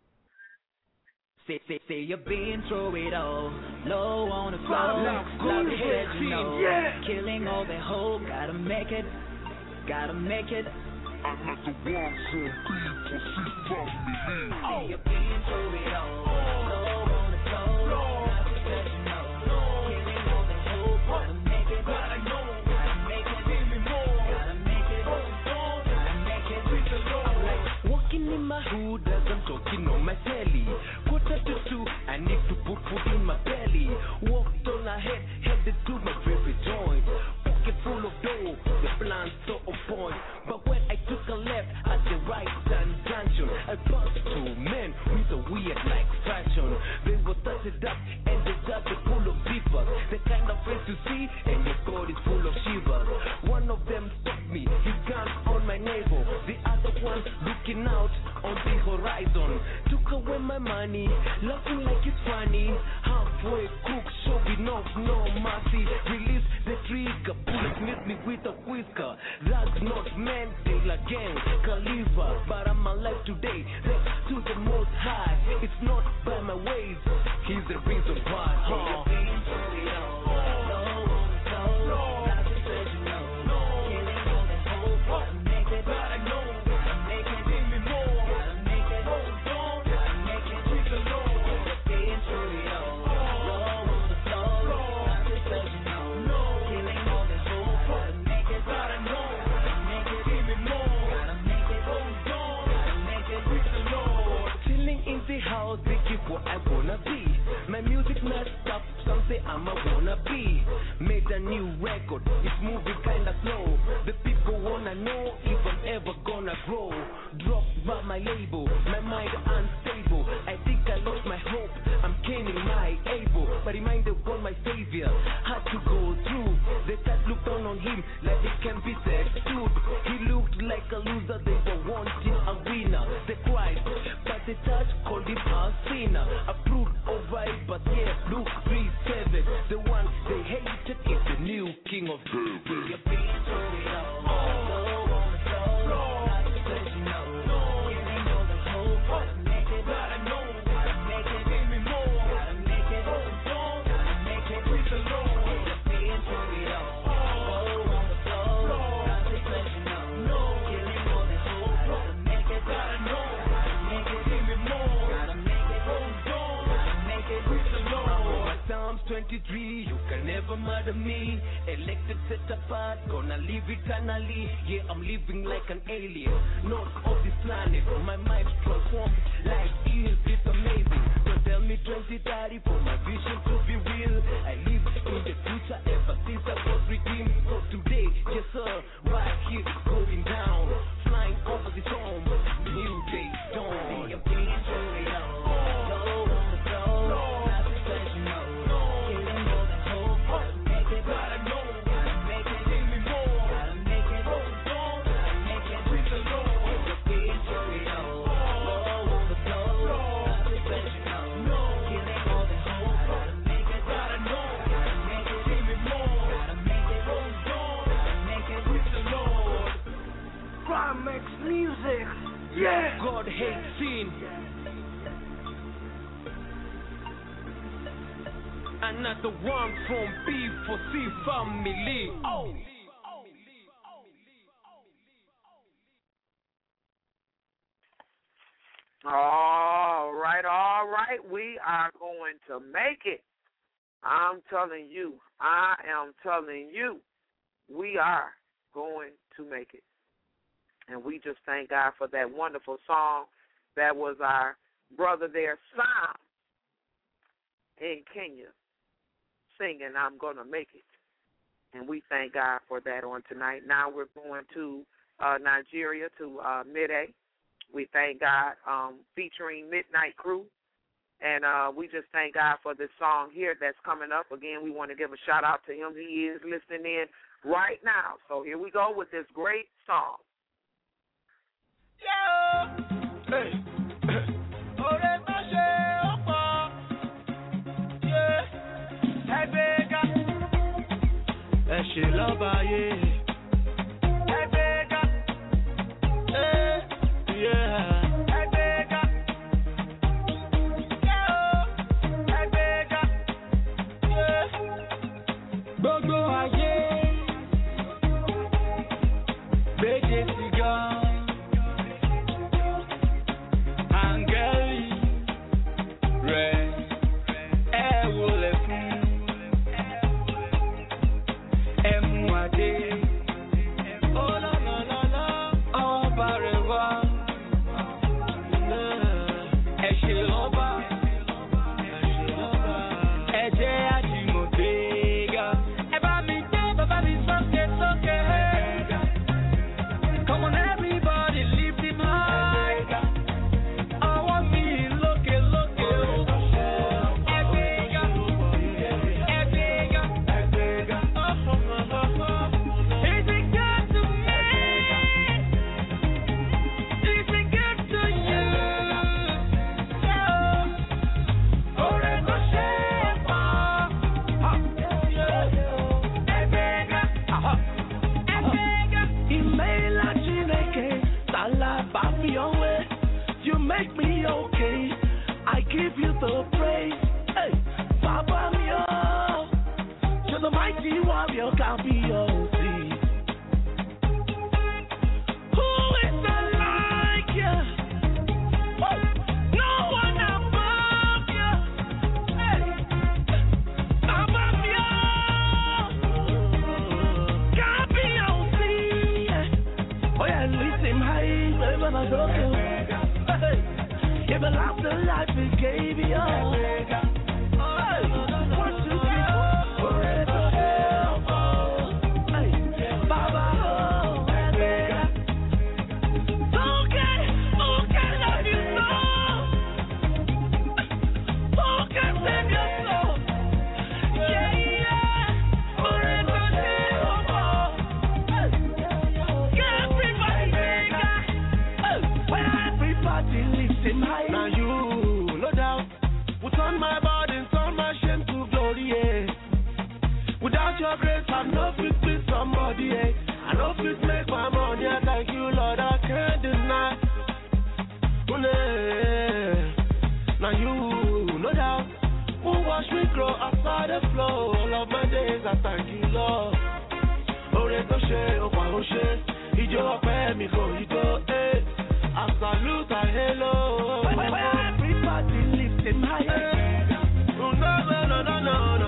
Speaker 2: Say you've been through it all, low on the floor, love to let you know, killing all the hope, gotta make it, gotta make it. I'm not the one for people, see from me. Say you've been through it all, low on the floor, love to let you know, killing all the hope, gotta make it, gotta know, gotta make it, give me more, gotta make it, gotta make it, with the Lord. Like walking in my hood as I'm talking on my telly. I need to put food in my belly. Walked on ahead, headed to my favorite joint. Pocket full of dough, the plan so on point. But when I took a left at the right hand junction, I passed two men with a weird like fashion. They were touched up and they got the full of beavers. The kind of face you see and your God is full of shivers. One of them stopped me, he gun on my navel. The other one looking out on the horizon. Took away my money, laughing like it's funny. Halfway cook, showing off, no mercy. Release the trigger, bullet miss me with a whisker. That's not meant, they
Speaker 8: Killer Gang, Khalifa, but I'm alive today. Thanks to the Most High. It's not by my ways. He's the reason why. House, they keep what I wanna be. My music messed up, some say I'm a wannabe. Made a new record, it's moving kinda slow. The people wanna know if I'm ever gonna grow. Dropped by my label, my mind unstable. I think I lost my hope, I'm gaining my able. But reminded on my savior, had to go through. The cat looked on him like he can be said dude. He looked like a loser, they were wanting a winner. They cried, but the church called him a sinner. Approved over it, but yeah, Luke 3:7. The one they hated is the new king of the Psalms 23, you can never murder me. Elected, set apart, gonna live eternally. Yeah, I'm living like an alien, not of this planet. My mind's transformed, life is, it's amazing. Don't tell me 2030 for my vision to be real. I live in the future ever since I was redeemed. So today, yes sir, right here it's going down. Flying over the storm, new day dawn. I'm being truly on. Music, yeah. God hates sin. Another one from B4C family. Oh.
Speaker 1: All right. We are going to make it. I'm telling you. I am telling you. We are going to make it. And we just thank God for that wonderful song. That was our brother there, Sam, in Kenya, singing, I'm going to make it. And we thank God for that on tonight. Now we're going to Nigeria, to Mid-A. We thank God, featuring Midnight Crew. And we just thank God for this song here that's coming up. Again, we want to give a shout-out to him. He is listening in right now. So here we go with this great song.
Speaker 6: Yeah. Hey.
Speaker 2: She love yeah.
Speaker 9: me your way. You make me okay. I give you the praise. Hey, Papa Mio, you're the mighty warrior, Gambio. Who is like you? No one above you. Hey, Papa Mio, Gambio. Oh yeah, lift him high, wherever I go. Give a life the life he gave you. Now you, no doubt, will turn my burden, turn my shame to glory, yeah. Without your grace, I'm no fit with somebody, yeah. I no fit make my money, I thank you, Lord, I can't deny. Now you, no doubt, will wash me grow outside the flow. All of my days, I thank you, Lord. Oretoshe, Okwahoshe, Ijo Ope, Miko, Ijo, eh. I salute, I hello. Everybody lift him higher. No, no, no, no, no, no.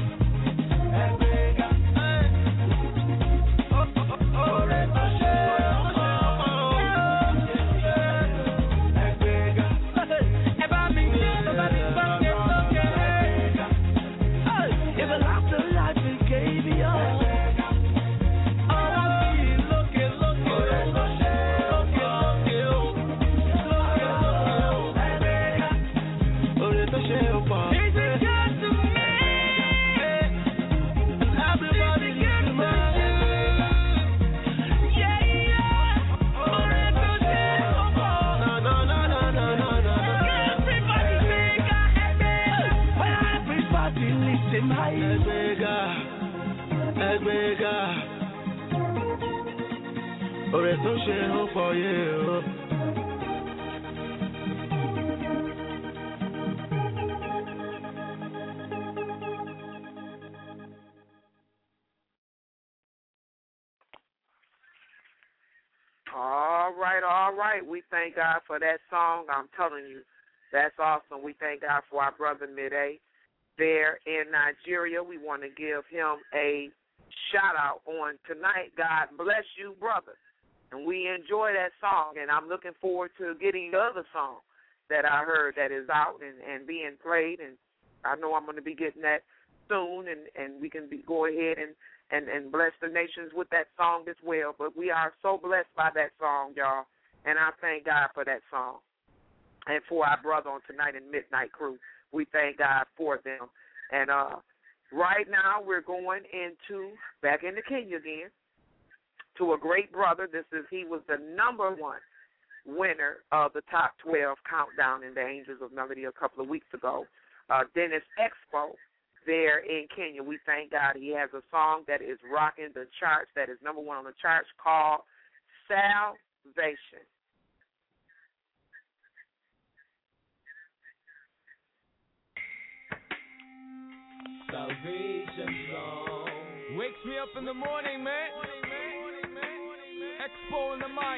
Speaker 9: For you.
Speaker 1: All right. We thank God for that song. I'm telling you, that's awesome. We thank God for our brother Mid-A there in Nigeria. We want to give him a shout out on tonight. God bless you, brother. And we enjoy that song, and I'm looking forward to getting the other song that I heard that is out and being played, and I know I'm going to be getting that soon, and we can go ahead and bless the nations with that song as well. But we are so blessed by that song, y'all, and I thank God for that song. And for our brother on tonight in Midnight Crew, we thank God for them. And right now we're going back into Kenya again, to a great brother. He was the #1 winner of the top 12 countdown in the Angels of Melody a couple of weeks ago. Dennis Expo there in Kenya. We thank God he has a song that is rocking the charts, that is #1 on the charts, called Salvation.
Speaker 6: Salvation song wakes me up in the morning, man. Expo in the mic.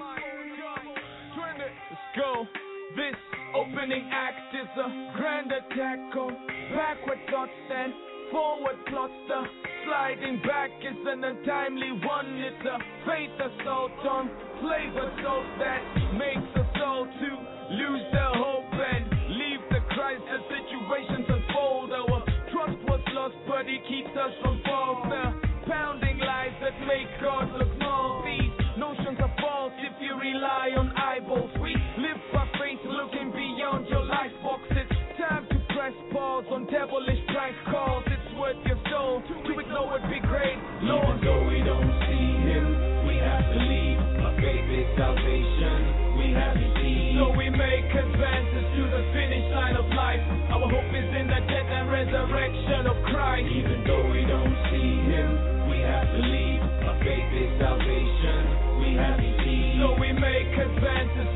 Speaker 6: Let's go. This opening act is a grand attack on backward thoughts and forward plots. The sliding back is an untimely one. It's a faith assault on flavor souls that makes us all to lose the hope and leave the crisis situations unfold. Our trust was lost, but he keeps us from false. The pounding lies that make God look small. These notions are false if you rely on eyeballs. We live by faith, looking beyond your life box. It's time to press pause on devilish prank calls. It's worth your soul to ignore would be great. Lord, even though we don't see him, we have to leave. Our faith is salvation. We have to see. So we make advances to the finish line of life. Our hope is in the death and resurrection of Christ. Even though we don't see him, we have to leave. Our faith is salvation. We have to see. So we make advances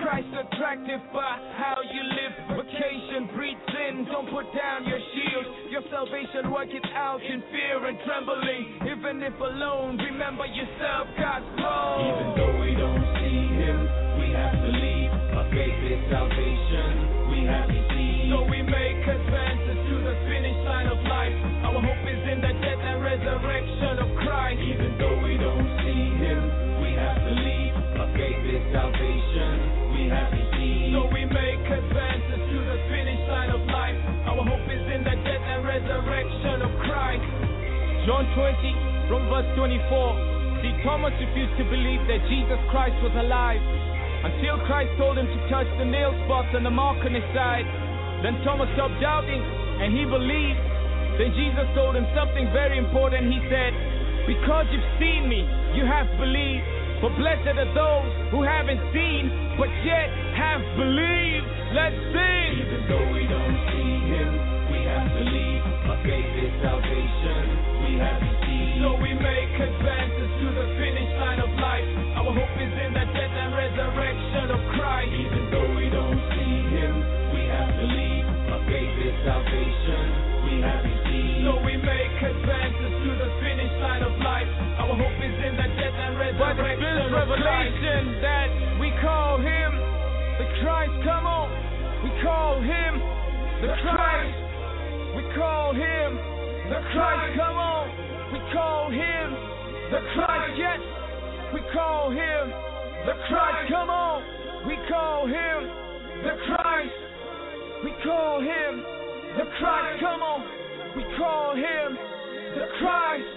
Speaker 6: Christ attractive by how you live. Vacation breeds sin, don't put down your shield. Your salvation, work it out in fear and trembling. Even if alone, remember yourself, God's call.
Speaker 10: Even though we don't see him, we have to leave. Our faith is salvation, we have to see.
Speaker 6: So we make advances to the finish line of life. Our hope is in the death and resurrection of Christ.
Speaker 10: Even though we don't see him, we have to leave. Our faith is salvation, we have to see.
Speaker 6: So we make advances to the finish line of life. Our hope is in the death and resurrection of Christ.
Speaker 3: John 20 from verse 24. See, Thomas refused to believe that Jesus Christ was alive until Christ told him to touch the nail spots and the mark on his side. Then Thomas stopped doubting and he believed. Then Jesus told him something very important. He said, because you've seen me, you have believed. But blessed are those who haven't seen, but yet have believed. Let's sing.
Speaker 10: Even though we don't see him, we have to leave. Our faith is salvation, we have to see.
Speaker 6: So we make advances to the finish line of life. Our hope is in the death and resurrection of Christ.
Speaker 10: Even though we don't see him, we have to leave. Our faith is salvation, we have to see.
Speaker 6: So we make advances to the finish line of life. Our hope is in the death and
Speaker 3: By the
Speaker 6: resurrection
Speaker 3: Spirit's
Speaker 6: of Christ.
Speaker 3: revelation that we call him the Christ. Come on, we call him the Christ. We call him the Christ. Come on, we call him the Christ. Yes, we call him the Christ. Come on, we call him the Christ. We call him the Christ. Come on, we call him the Christ.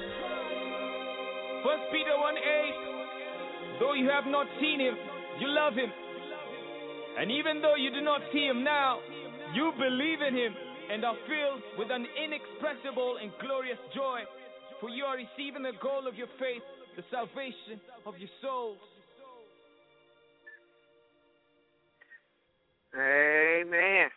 Speaker 3: 1 Peter 1:8. Though you have not seen him, you love him. And even though you do not see him now, you believe in him and are filled with an inexpressible and glorious joy, for you are receiving the goal of your faith, the salvation of your souls.
Speaker 1: Amen.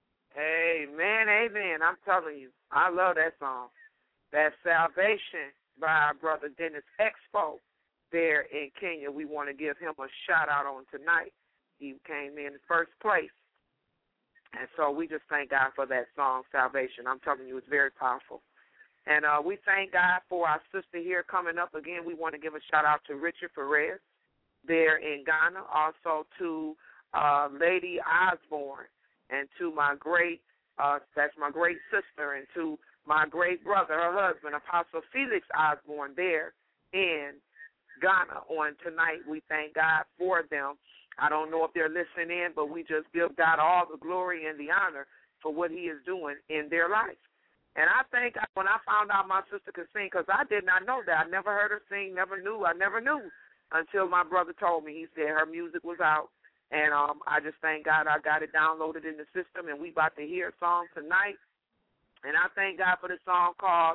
Speaker 1: Amen, amen. I'm telling you, I love that song. That Salvation by our brother Dennis Expo there in Kenya. We want to give him a shout out on tonight. He came in first place. And so we just thank God for that song, Salvation. I'm telling you, it's very powerful. And we thank God for our sister here coming up. Again, we want to give a shout out to Richard Perez there in Ghana, also to Lady Osborne, and to my great, that's my great sister, and to my great brother, her husband, Apostle Felix Osborne there in Ghana on tonight. We thank God for them. I don't know if they're listening in, but we just give God all the glory and the honor for what he is doing in their life. And I think when I found out my sister could sing, because I did not know that. I never heard her sing, never knew. I never knew until my brother told me. He said her music was out. And I just thank God I got it downloaded in the system, and we about to hear a song tonight. And I thank God for the song called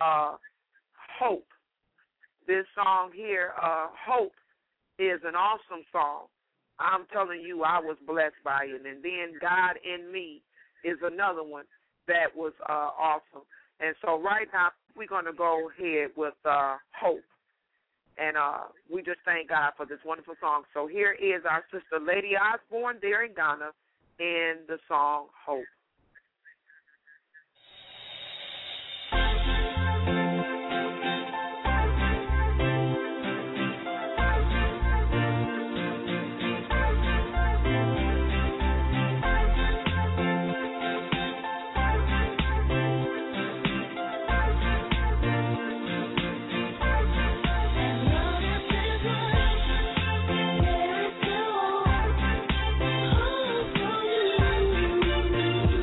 Speaker 1: Hope. This song here, Hope, is an awesome song. I'm telling you, I was blessed by it. And then God in Me is another one that was awesome. And so right now we're going to go ahead with Hope. And we just thank God for this wonderful song. So here is our sister Lady Osborne there in Ghana in the song Hope.
Speaker 7: Hope for you.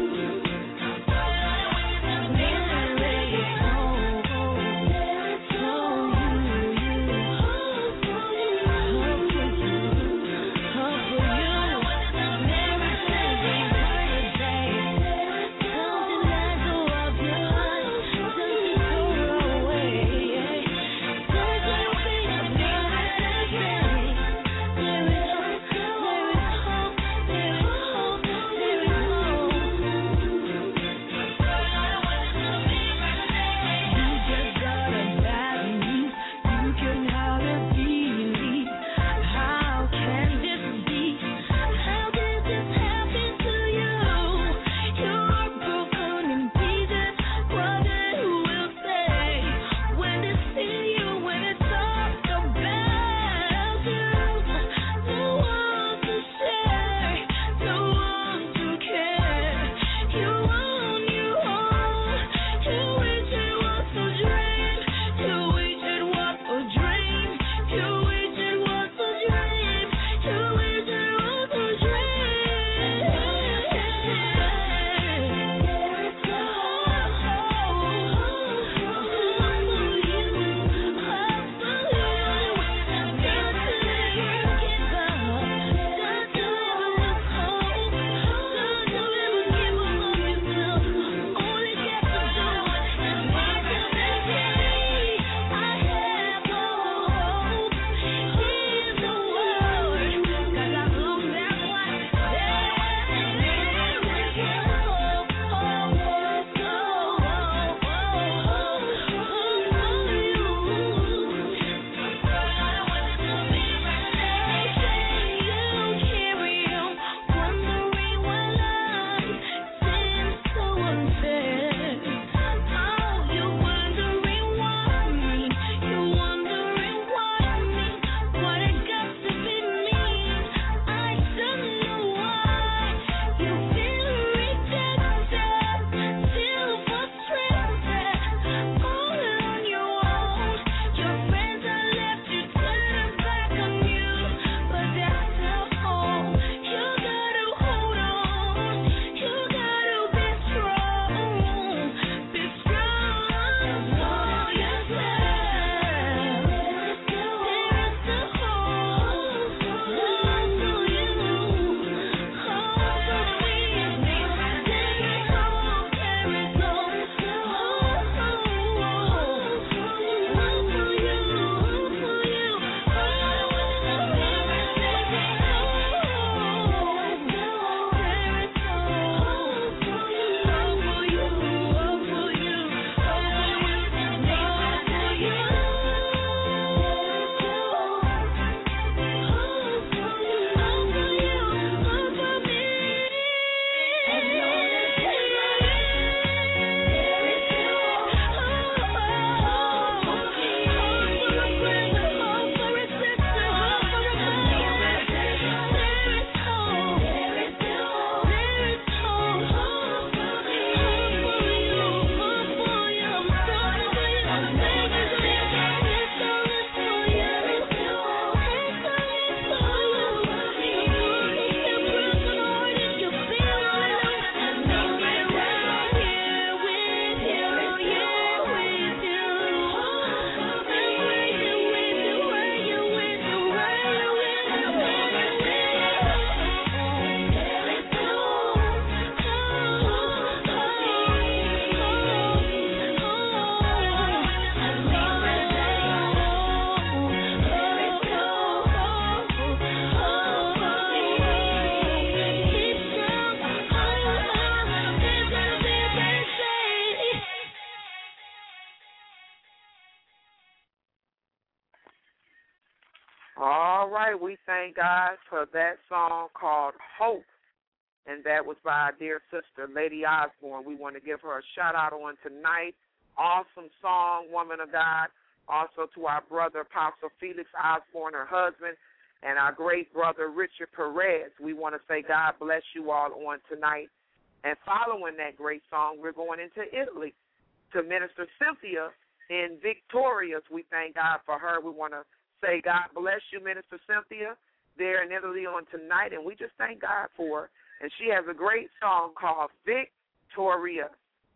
Speaker 1: we thank God for that song called Hope, and that was by our dear sister, Lady Osborne. We want to give her a shout-out on tonight. Awesome song, woman of God. Also to our brother, Apostle Felix Osborne, her husband, and our great brother, Richard Perez. We want to say God bless you all on tonight. And following that great song, we're going into Italy to Minister Cynthia in Victorious. We thank God for her. We want to say God bless you, Minister Cynthia, there in Italy on tonight. And we just thank God for her. And she has a great song called Victoria.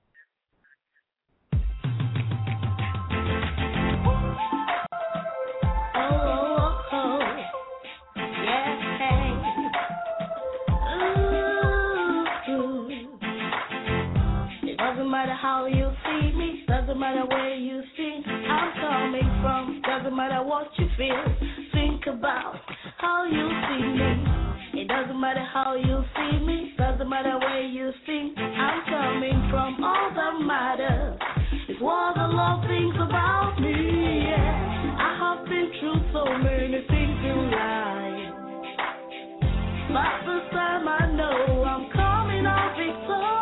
Speaker 7: Doesn't matter how you see me, doesn't matter where you see I'm coming from, doesn't matter what you feel, think about how you see me. It doesn't matter how you see me, doesn't matter where you see I'm coming from, all that matters is what the Lord thinks about me, yeah. I have been through so many things in life, but this time I know I'm coming out victorious.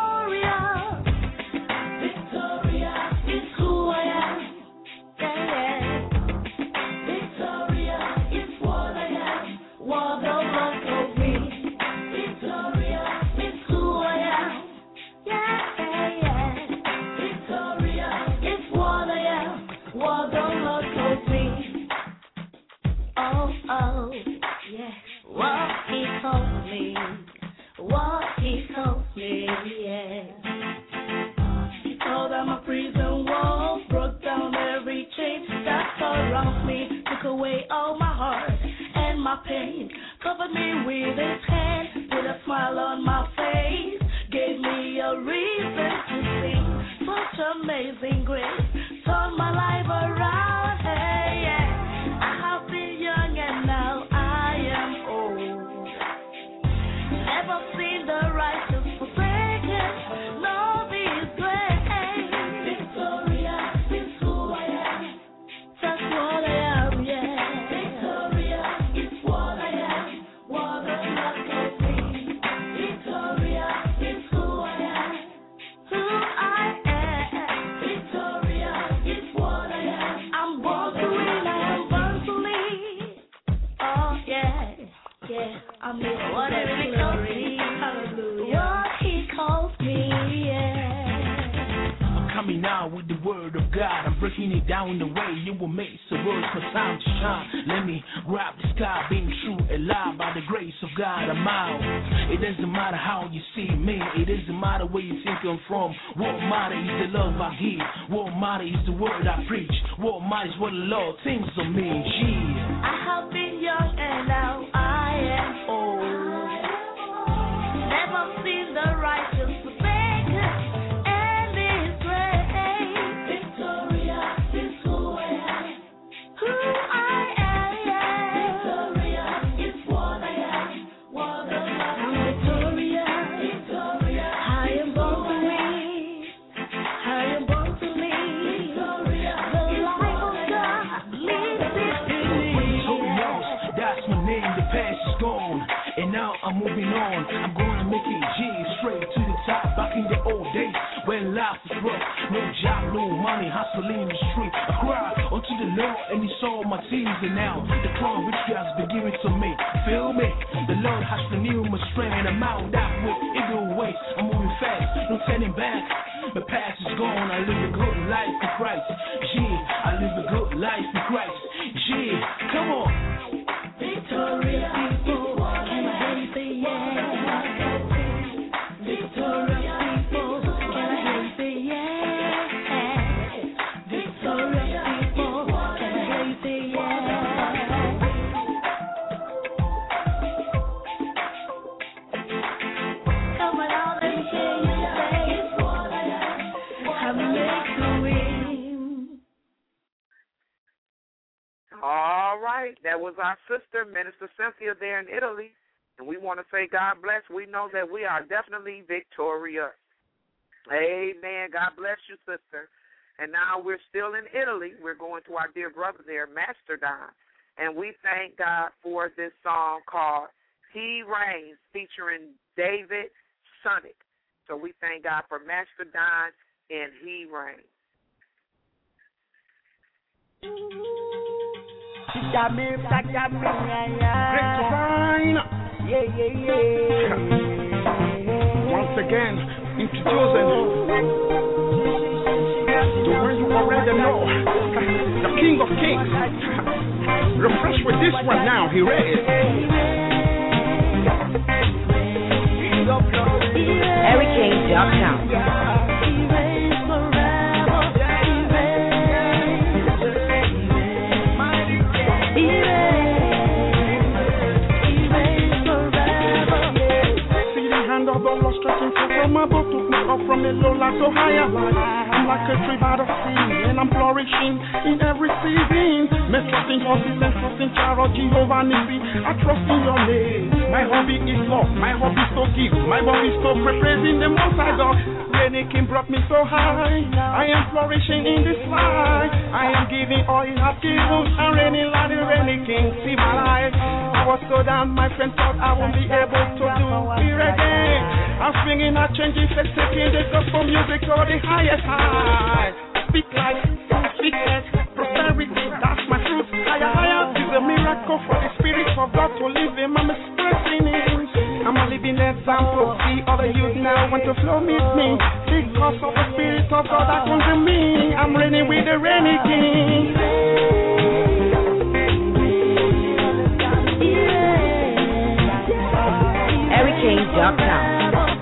Speaker 7: What he told me, yeah. He told that my prison walls broke down every chain that surrounds me, took away all my heart and my pain, covered me with his hand, put a smile on my face, gave me a reason to sing such amazing grace, turned my life around, hey, yeah. I have been young and now I am old. Never seen the righteous forsaken, nor the great. Victoria is who I am. That's what I am, yeah. Victoria is what I am. What the Lord told me. Victoria is who I am. Who I am. Victoria is what I am. I'm born to win, I am born to lead. Oh, yeah, yeah. I'm here. Whatever he calls me, hallelujah. What he calls me, yeah.
Speaker 11: I'm coming out with the word of God. I'm breaking it down in the way you will make so words for time to shine. Let me grab the sky, being true, alive by the grace of God. I'm out. It doesn't matter how you see me. It doesn't matter where you think I'm from. What matters is the love I give. What matters is the word I preach. What matters is what the Lord thinks of me. Yeah.
Speaker 7: I have been young and now I am old. Never seen the righteous forsaken and his grace. Victoria is who I am. Who I am, yeah. Victoria is what I am. What the Lord. I'm Victoria. Victoria. I am born to win. I am born to lead. Victoria. The life of God lives in me.
Speaker 11: That's my name, the past is gone, and now I'm moving on. I'm going to make it G, straight to the top. Back in the old days when life was rough, no job, no money, hustling in the street. I cried unto the Lord and he saw my tears, and now the crown which he has been given to me. Feel me? The Lord has renewed my strength, and I'm out that with eagle ways. I'm moving fast, no turning back. The past is gone, I live a good life in Christ. Yeah, I live a good life in Christ. Yeah, come on.
Speaker 7: Victoria people, can I hear you say yeah? Victoria people, can I hear you say yeah? Victoria people, can I hear you say yeah? Come on out, let me hear you say I'm victory.
Speaker 1: All right, that was our sister, Minister Cynthia, there in Italy. And we want to say God bless. We know that we are definitely victorious. Amen. God bless you, sister. And now we're still in Italy. We're going to our dear brother there, Master Don. And we thank God for this song called He Reigns, featuring David Sonic. So we thank God for Master Don and He Reigns.
Speaker 12: Great design. Once again, introducing the one you already know, the King of Kings. Refresh with this one now. He reigns.
Speaker 13: EricKing.com.
Speaker 12: Stretching from above took me up from a low life to higher life. I'm like a tree by the sea, and I'm flourishing in every season. Me trusting horses and trusting Child Jehovah Nissi. I trust in your name. My hobby is love, my hobby is to give, my hobby is to praising the Most High God. Rainy King brought me so high. I am flourishing in this life. I am giving all He has given. I'm reigning like the Rainy King. See my life. I was so down, my friends thought I won't be able to do it again. I'm swinging, I'm changing, taking the gospel music to the highest high. Speak life, speak death, prosperity, that's my truth. Higher, higher is a miracle for the Spirit of God to live in. I'm expressing it. I'm a living example. See other youth now want to flow with me. Because of the Spirit of God that comes in me. I'm reigning with the Rainy King.
Speaker 13: EricKing.com.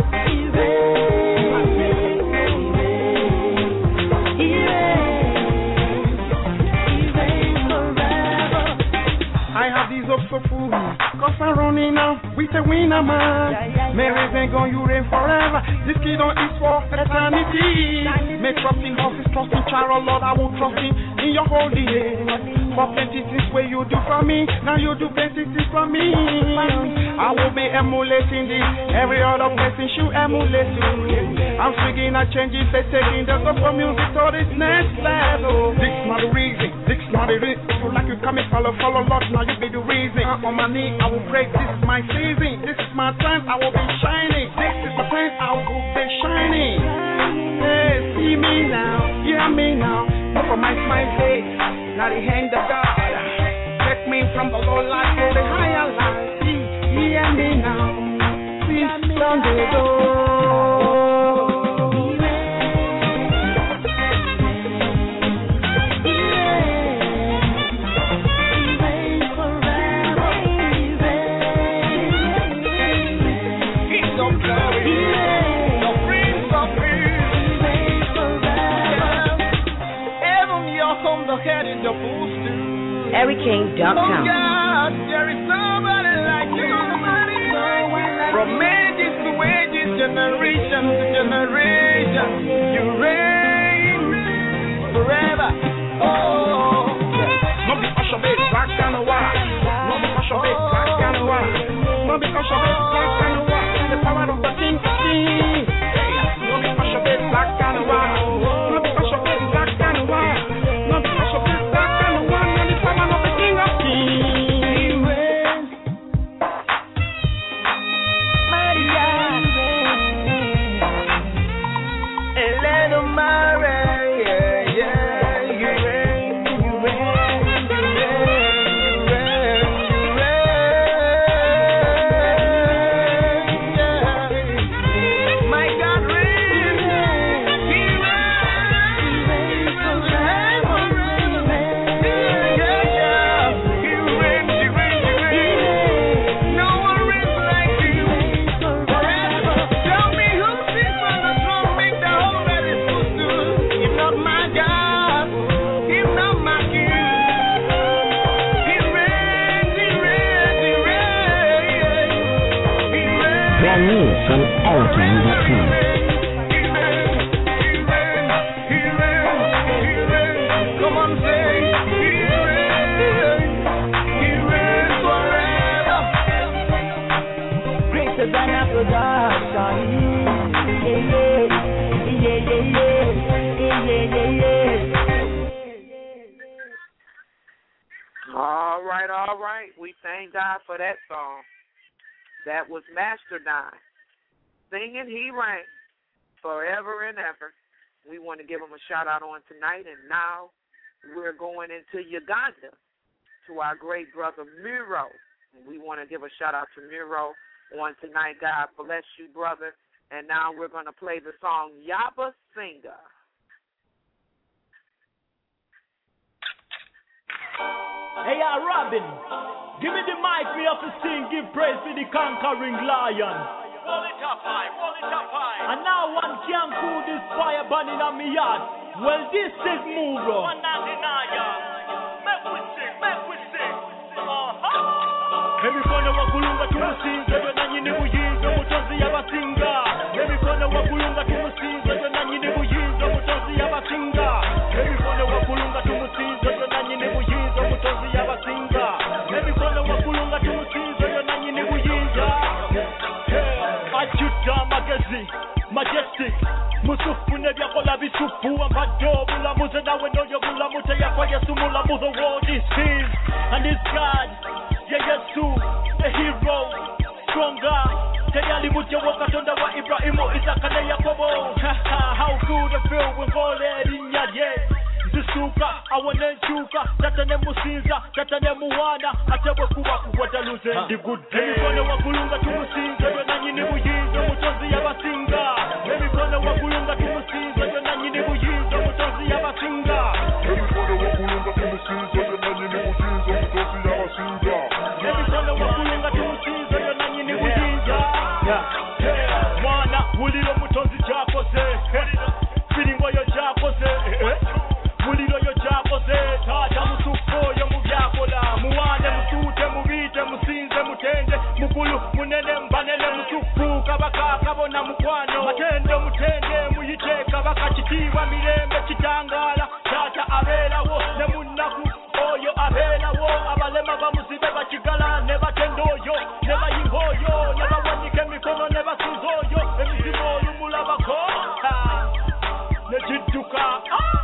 Speaker 12: So full, cause I'm running out with a winner man. Mary's ain't gonna you reign forever. This kid on is for eternity. Make trusting horses, trusting Child, Lord, I will trust in your holy name. For plenty things where you do for me, now you do plenty things for me. I will be emulating this. Every other person should emulate you. I'm swinging, I'm changing, they're taking the gospel music to this next level. This not the reason, this not the reason. So like you come and follow, Lord, now you be the reason. I'm on my knee, I will pray, this is my season. This is my time, I will be shining. This is my time, I will be shining. Hey, see me now, hear me now. Look for my smile face, now the hand of God. Take me from the low life to the higher life. Hear me now, please don't go.
Speaker 13: EricKing.com.
Speaker 8: Oh God, there is somebody like you. From ages to ages, generation to generation, you reign forever. Oh,
Speaker 12: no be usher base, black and white. No be usher base, black and white. No be usher base, black and white. The power of the King of Kings. No be usher base, black and white. No be usher base, black and white. No be usher base, black and white. No the power of the King of Kings.
Speaker 13: Brand new from EricKing.com.
Speaker 8: Come on, say, He reigns forever. Greater than a production.
Speaker 1: All All right. We thank God for that song. That was Master Don. Singing He Reigns forever and ever. We want to give him a shout-out on tonight. And now we're going into Uganda to our great brother Miro. We want to give a shout-out to Miro on tonight. God bless you, brother. And now we're going to play the song Yaba Singer.
Speaker 14: Hey, Robin, give me the mic, we have to sing, give praise to the conquering lion.
Speaker 15: Roll it up high.
Speaker 14: And now one can cool this fire burning on me yard. Well, this is Muro.
Speaker 15: One not denier. Make we sing.
Speaker 14: Emikono wakulunga tumusinga yo nanyini buyinza mutozi yabasinga. Emikono wakulunga tumusinga yo nanyini buyinza mutozi yabasinga. Emikono wakulunga tumusinga yo nanyini buyinza mutozi yabasinga. Emikono wakulunga tumusinga yo nanyini buyinza. Ajuta magezi majestic musufu nebyakola bitufu amado bulamuze nawe noyo bulamuze yakoye sumulamuze world is his and his God. Yeah, Yesu, a hero, stronger. Tayali mujewo katonda wa Ibrahimu, Isaka na Yakobo. How good I feel when all that in ya, yeah. Zisuka, awanenchuka, tatane musinza, tatane muwana, atewe kuwa kuwataluze ndi good day. Emikono wakulunga tumusinza, yo nanyini buyinza, mutozi yabasinga. Emikono wakulunga tumusinza, yo nanyini buyinza, mutozi yabasinga. Emikono wakulunga tumusinza, yo nanyini buyinza, mutozi yabasinga. Emikono wakulunga tumusinza, yo nanyini buyinza. Mwana, muliro mutozi jakose, firingo yo jakose, muliro yo jakose, tata musuko yo mubyakola, muwane musute mubite musinze mutende, mukulu munene mbanele musuku, kabaka kabona mukwano, matendo mutende muyiteka bakachitiwa mirembe kitangala, tata abelawo ne munaku oyo abelawo, abalema bamuzibe bakigala ne batendoyo, ne bayimboyo, ne bawanike mikono ne basuzoyo, emizimo lumulabako, ne jidduka,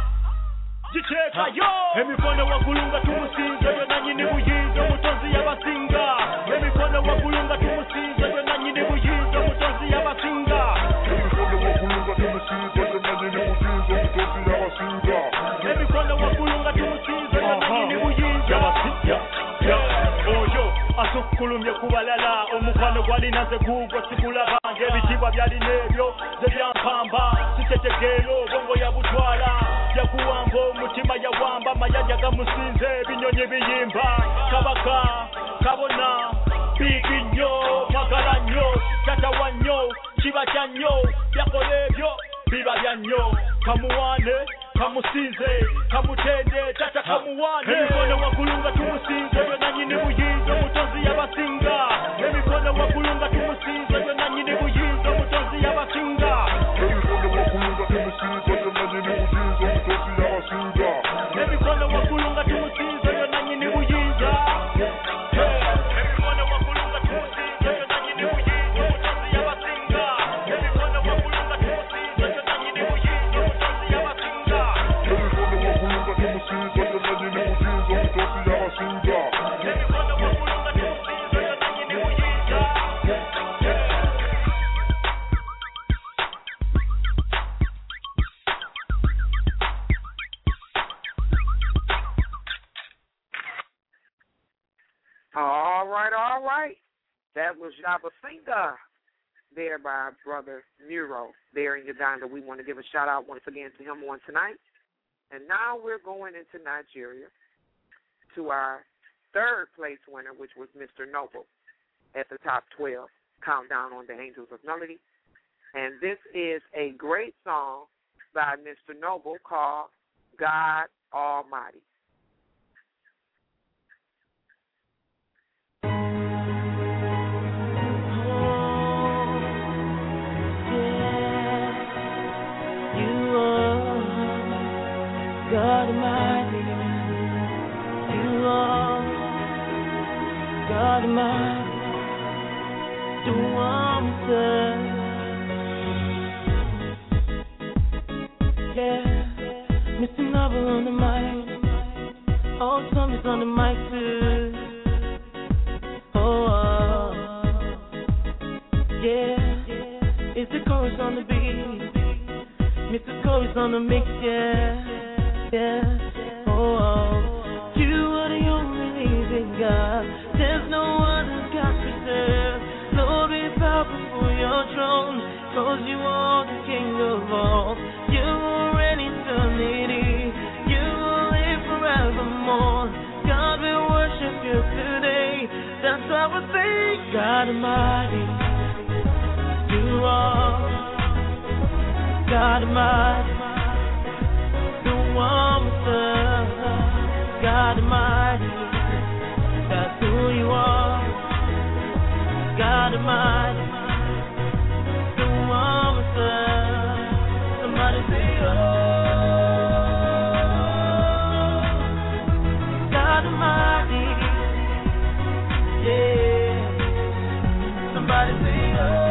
Speaker 14: jicheka yo. Emikono wakulunga tumusinza yo nanyini buyinza mutozi yabasinga. Emikono wakulunga tumusinza yo nanyini buyinza mutozi yabasinga. Emikono wakulunga tumusinza yo nanyini buyinza mutozi yabasinga. Emikono wakulunga tumusinza yo nanyini buyinza yabasinga. Oyo asukulumye kubalala omukwano gwalinaze gugwo sikulaba ng'ebitibwa byali nebyo zebyampamba sitetegero bongo yabutwala yakuwamba omutima yawamba mayanja gamusinze ebinyonyi biyimba kabaka kabona bigi nnyo magala nnyo tatawa nnyo kiba kya nnyo byakola ebyo biba bya nnyo kamuwane kamusinze kamutende tata kamuwane. Emikono wakulunga tumusinze yo nanyini buyinza mutozi yabasinga. Emikono wakulunga tumusinze yo nanyini buyinza mutozi yabasinga. Emikono wakulunga tumusinze yo nanyini buyinza mutozi yabasinga. Emikono wakulunga tumusinze yo nanyini buyinza. Emikono wakulunga tumusinze yo nanyini buyinza mutozi yabasinga. Emikono wakulunga tumusinze yo nanyini buyinza mutozi yabasinga. Emikono wakulunga tumusinze yo nanyini buyinza mutozi yabasinga. Emikono wakulunga tumusinze yo nanyini buyinza.
Speaker 1: All right. That was Yaba Singer there by our brother Muro there in Uganda. We want to give a shout out once again to him on tonight. And now we're going into Nigeria to our third place winner, which was Mr. Noble at the top 12 countdown on the Angels of Melody. And this is a great song by Mr. Noble called God Almighty.
Speaker 7: God Almighty, you are God Almighty, the wonder. Yeah, Mr. Noble on the mic, all Thomas on the mic too. Yeah, it's the chorus on the beat. Mr. Chorus on the mix, yeah. Oh, you are the only living God. There's no other God preserved. Lord, we bow before your throne, 'cause you are the King of all. You are in eternity. You will live forevermore. God, we worship you today. That's why we say, God Almighty, you are God Almighty, the one with us. God Almighty, that's who you are. God Almighty, the one with us. Somebody say, oh, God Almighty, yeah. Somebody say, oh,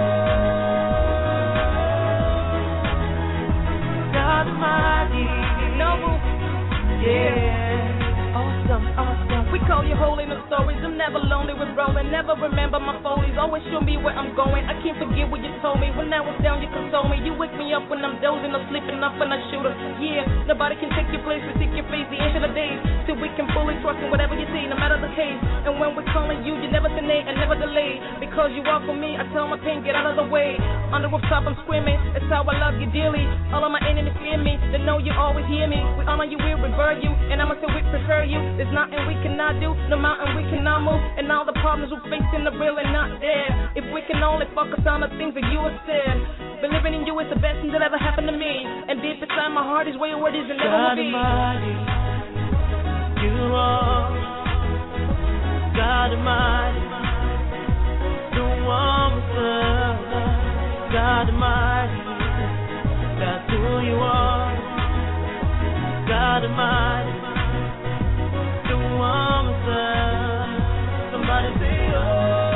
Speaker 7: God Almighty, noble, yeah. Awesome, awesome. We call you holy in the stories. I'm never lonely with rolling. Never remember my follies. Always show me where I'm going. I can't forget what you told me. When I was down, you console me. You wake me up when I'm dozing or sleeping up when I shoot her. Yeah, nobody can take your place. We seek your face the ancient of days. Till we can fully trust in whatever you say, no matter the case. And when we're calling you, you never deny and never delay. Because you are for me, I tell my pain, get out of the way. On the rooftop, I'm screaming. It's how I love you dearly. All of my enemies fear me. They know you always hear me. We honor you, we revere you. And I'ma say we prefer you. There's nothing we cannot do, no mountain we cannot move. And all the problems we face in the real and not there. If we can only focus on the things that you have said. Believing in you is the best thing that ever happened to me. And deep inside my heart is where your word is and never will be. Almighty, you are God Almighty, the one with us. God Almighty, that's who you are. God Almighty, the one with us. Somebody say, oh,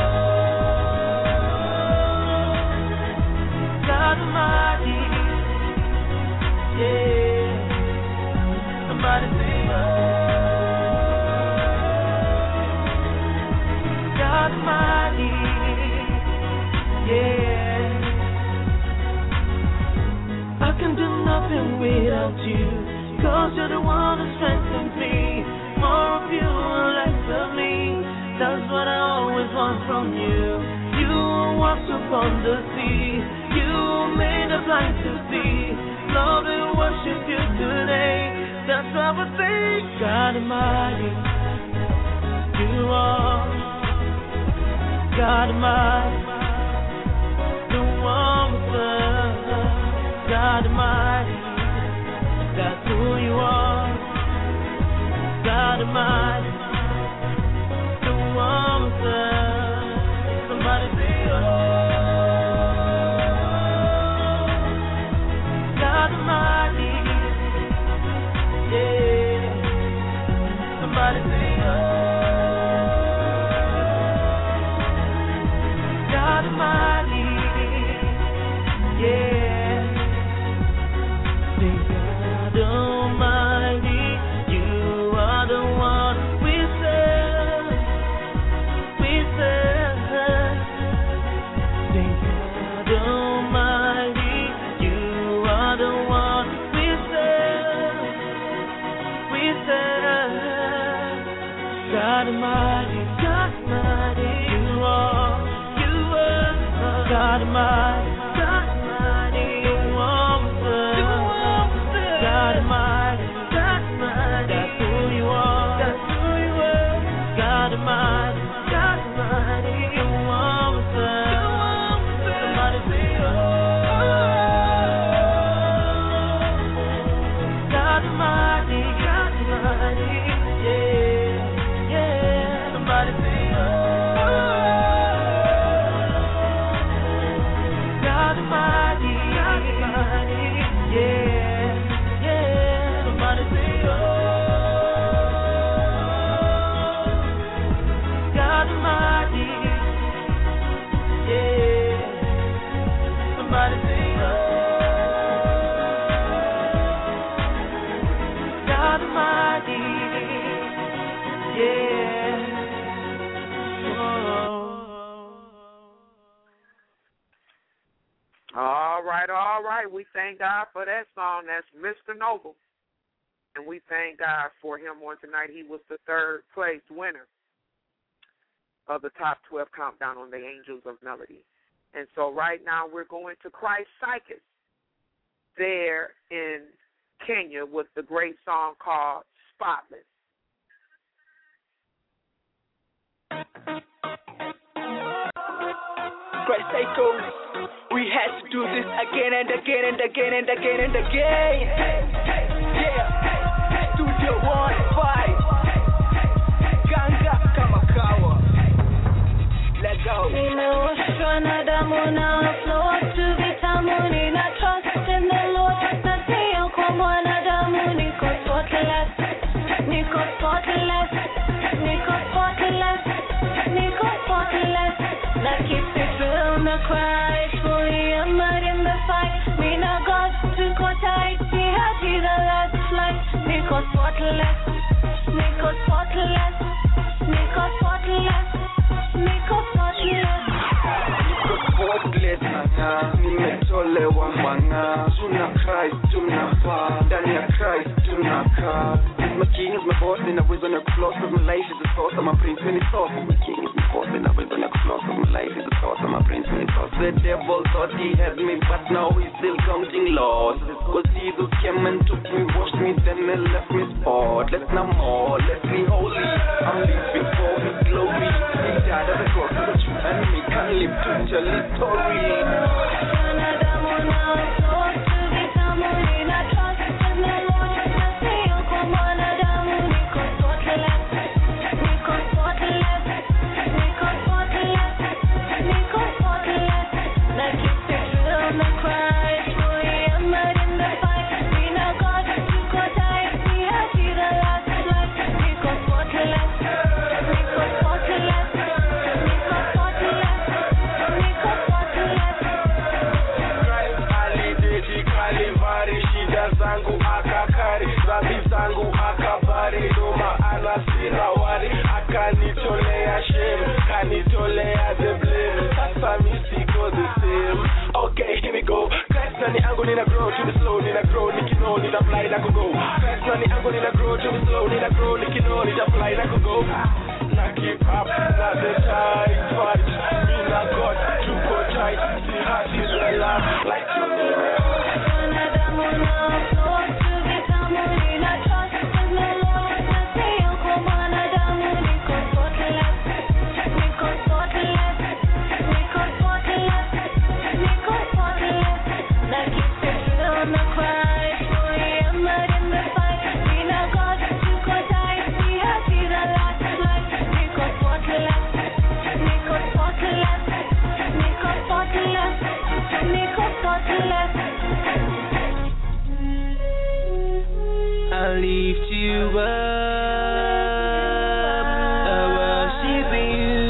Speaker 7: God Almighty, yeah. Somebody say, oh, God Almighty, yeah. I can do nothing without you, 'cause you're the one that strengthens me. More of you and less of me. That's what I always want from you. You walked upon the sea. You made the blind to see. Lord, we worship you today. That's why we say, God Almighty, you are God Almighty, the one with us. God Almighty, that's who you are. God Almighty, the one with us. Somebody say, oh, God Almighty, yeah. Somebody say, oh, God Almighty, yeah. Say, God Almighty, you are the one we serve. We serve. Say, God Almighty, you are the one we serve. We serve. God Almighty, God Almighty, you are God Almighty, God Almighty, the one with us. God Almighty, God Almighty, that's who you are. That's who you are. God Almighty, God Almighty, the one with us. Somebody say, oh, God Almighty, God Almighty, yeah, yeah. Somebody say, oh, God Almighty, yeah, yeah. Somebody say, oh, God Almighty, yeah. Somebody say, oh, God Almighty, yeah. Oh.
Speaker 1: All right, all right. We thank God for that song. That's Mr. Noble. And we thank God for him on tonight. He was the third place winner of the Top 12 Countdown on the Angels of Melody. And so right now we're going to Christ Psychic there in Kenya with the great song called Spotless.
Speaker 16: Christ Psycho, we had to do this again and again and again and again and again. Yeah, Studio 1-5, Ganga Kamakawa. Let's go.
Speaker 7: Ninaoshwa na damu na flow to vitamini na trust in the Lord. Na sio kwa mwanadamu, niko spotless, niko spotless, niko spotless, niko spotless. Na keep it real, na cry, fully immersed in the fight. Me na God to go tight, see how Jesus last flight. Niko spotless, niko spotless, niko spotless, niko spotless.
Speaker 16: Spotless nanga, nimetolewa manga. Tuna Christ, tunafaa. Ndani ya Christ, tunakaa. He's my king, he's my boss, and I was on a floss of my life is the source of my prince when it's off. My king is my boss, and I was on a floss of my life is the source of my prince when it's off. The devil thought he had me, but now he's still counting laws. Cause Jesus came and took me, washed me, then he left me spotless. Now more, let's be holy. I'm living for his glory. He died at the cross of the truth, and me can live to tell his story.
Speaker 9: Kanitolea shame, kanitolea the blame. Sasa misiko the same. Okay, here we go. Christ nani angu nina grow to the slow, nina grow, nikino, nina fly na go. Christ nani angu nina grow to the slow, nina grow, nikino, nina fly na go. Na keep up, na the tight fight. Me na God, to go tight. See how she's alive, like you know.
Speaker 2: I lift you up, I worship you.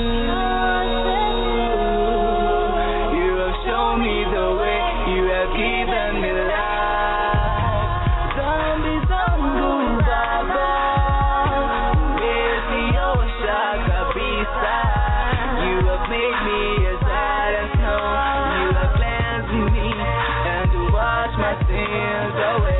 Speaker 2: You have shown me the way, you have given me life. Zambi zangu baba, umezio kabisa. You have made me as white as snow. You have cleansed me and washed my sins away.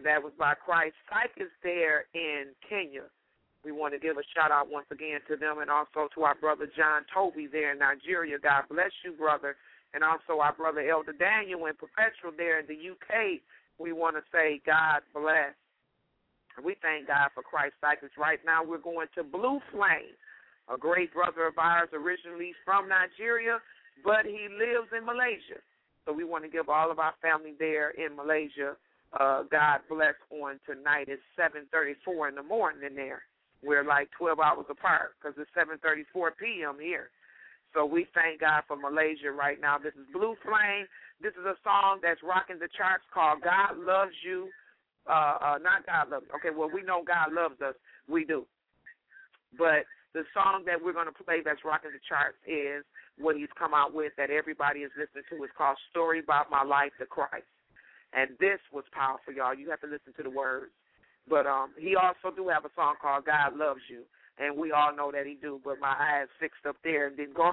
Speaker 1: and that was by Christ Psychics there in Kenya. We want to give a shout-out once again to them and also to our brother John Toby there in Nigeria. God bless you, brother. And also our brother Elder Daniel in Perpetual there in the UK. We want to say God bless. We thank God for Christ Psychics. Right now we're going to Blue Flame, a great brother of ours, originally from Nigeria, but he lives in Malaysia. So we want to give all of our family there in Malaysia God bless on tonight. It's 7:34 in the morning there. We're like 12 hours apart because it's 7:34 p.m. here. So we thank God for Malaysia right now. This is Blue Flame. This is a song that's rocking the charts called God Loves You. Not God Loves You. Okay, well, we know God loves us. We do. But the song that we're going to play that's rocking the charts is what he's come out with that everybody is listening to. It's called Story About My Life to Christ. And this was powerful, y'all. You have to listen to the words. But he also do have a song called God Loves You. And we all know that he do, but my eyes fixed up there and didn't go.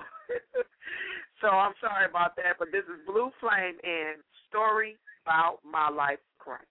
Speaker 1: So I'm sorry about that. But this is Blue Flame and Story About My Life to Christ.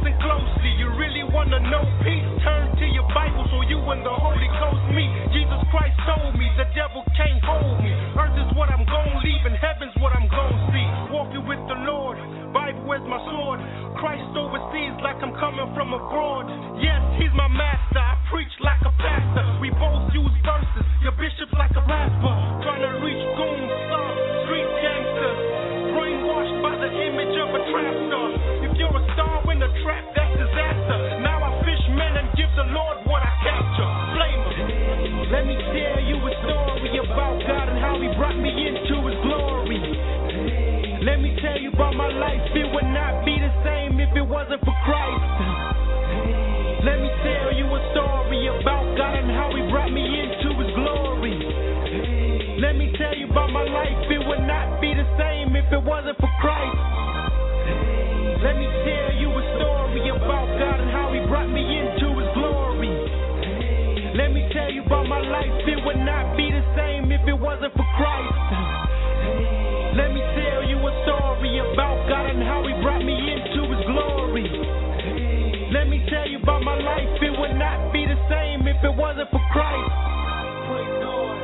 Speaker 17: Know peace, turn to your Bible so you and the Holy Ghost meet. Jesus Christ Christ told me the devil can't hold me. Earth is what I'm gon' leave and heaven's what I'm gon' see. Walking with the Lord, Bible is my sword. Christ overseas like I'm coming from abroad. Yes, he's my master, I preach like a pastor. We both use verses, your bishop's like a pastor. Trying to reach goons, street gangsters. Brainwashed by the image of a trap star. If you're a star in the trap, that's disaster. Now I fish men and give the Lord what I capture. Flamer. Let me tell you a story about God and how he brought me into his glory. Let me tell you about my life, it would not be the same if it wasn't for Christ. Let me tell you a story about God and how he brought me into his glory. Let me tell you about my life, it would not be the same if it wasn't for Christ. Let me tell you a story about God and how he brought me into his glory. Let me tell you about my life, it would not be the same if it wasn't for Christ. Let me tell you a story about God and how he brought me into his glory. Let me tell you about my life, it would not be the same if it wasn't for Christ. Praise God.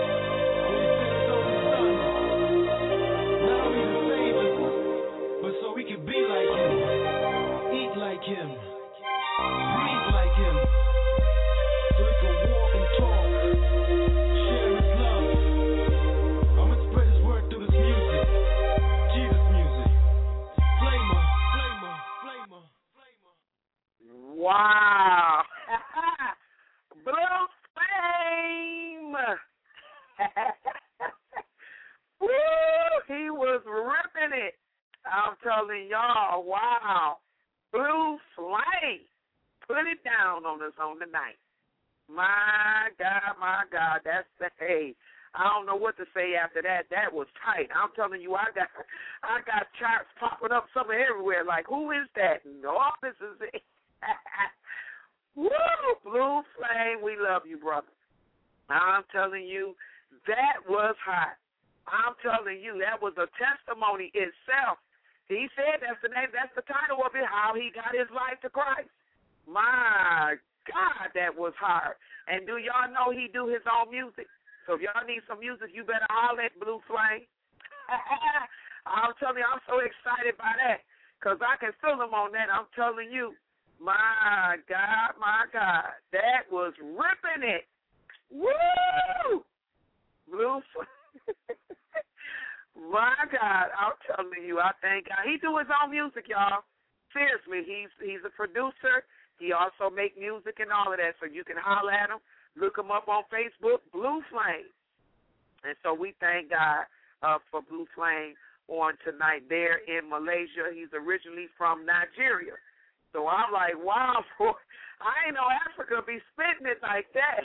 Speaker 17: Not only to save us, but so we can be like him, eat like him, breathe like him, so we can walk and talk, share his love. I'm gonna spread his word through this music, Jesus music. Flamer, flamer, flamer, flamer.
Speaker 1: Wow. Blue Flame. Woo, he was ripping it. I'm telling y'all, wow. Blue Flame. Put it down on us on the night. My God, that's the hey. I don't know what to say after that. That was tight. I'm telling you, I got charts popping up somewhere everywhere. Like, who is that? No, this is it. Woo! Blue Flame, we love you, brother. I'm telling you, that was hot. I'm telling you, that was a testimony itself. He said that's the name, that's the title of it, how he got his life to Christ. My God, that was hard. And do y'all know he do his own music? So if y'all need some music, you better holler at Blue Flame. I'm telling you, I'm so excited by that because I can feel him on that. I'm telling you, my God, that was ripping it. Woo! Blue Flame. My God, I'm telling you, I thank God. He do his own music, y'all. Seriously, he's a producer. He also make music and all of that, so you can holler at him. Look him up on Facebook, Blue Flame. And so we thank God for Blue Flame on tonight there in Malaysia. He's originally from Nigeria. So I'm like, wow, boy, I ain't know Africa be spitting it like that.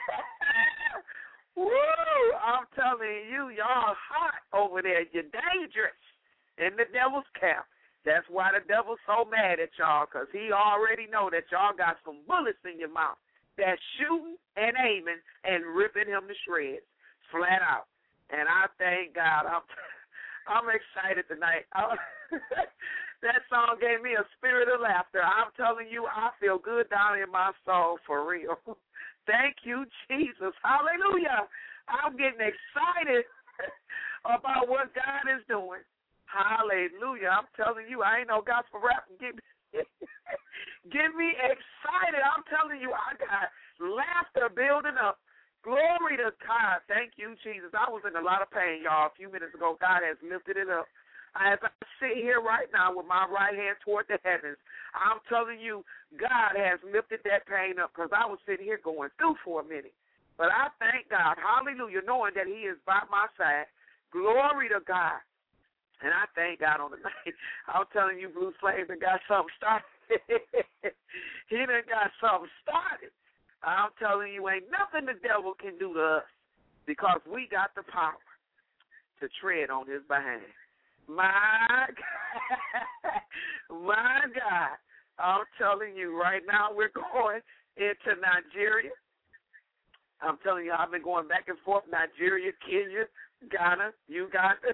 Speaker 1: Woo! I'm telling you, y'all hot over there. You're dangerous in the devil's camp. That's why the devil's so mad at y'all, because he already know that y'all got some bullets in your mouth that's shooting and aiming and ripping him to shreds, flat out. And I thank God. I'm excited tonight. That song gave me a spirit of laughter. I'm telling you, I feel good down in my soul for real. Thank you, Jesus. Hallelujah. I'm getting excited about what God is doing. Hallelujah. I'm telling you, I ain't no gospel rap. Get me excited. I'm telling you, I got laughter building up. Glory to God. Thank you, Jesus. I was in a lot of pain, y'all, a few minutes ago. God has lifted it up. As I sit here right now with my right hand toward the heavens, I'm telling you, God has lifted that pain up because I was sitting here going through for a minute. But I thank God, hallelujah, knowing that he is by my side. Glory to God. And I thank God on the night. I'm telling you, Blue Flame done got something started. He done got something started. I'm telling you, ain't nothing the devil can do to us because we got the power to tread on his behalf. My God. My God. I'm telling you, right now we're going into Nigeria. I'm telling you, I've been going back and forth, Nigeria, Kenya, Ghana, Uganda.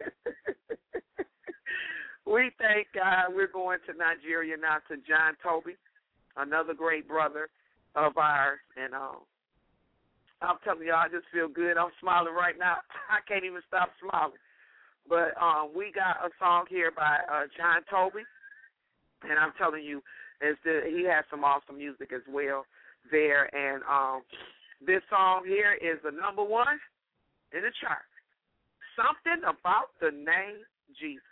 Speaker 1: We thank God. We're going to Nigeria now to John Toby, another great brother of ours. And I'm telling y'all, I just feel good. I'm smiling right now. I can't even stop smiling. But we got a song here by John Toby, and I'm telling you, he has some awesome music as well there. And this song here is the number one in the chart. Something about the name Jesus.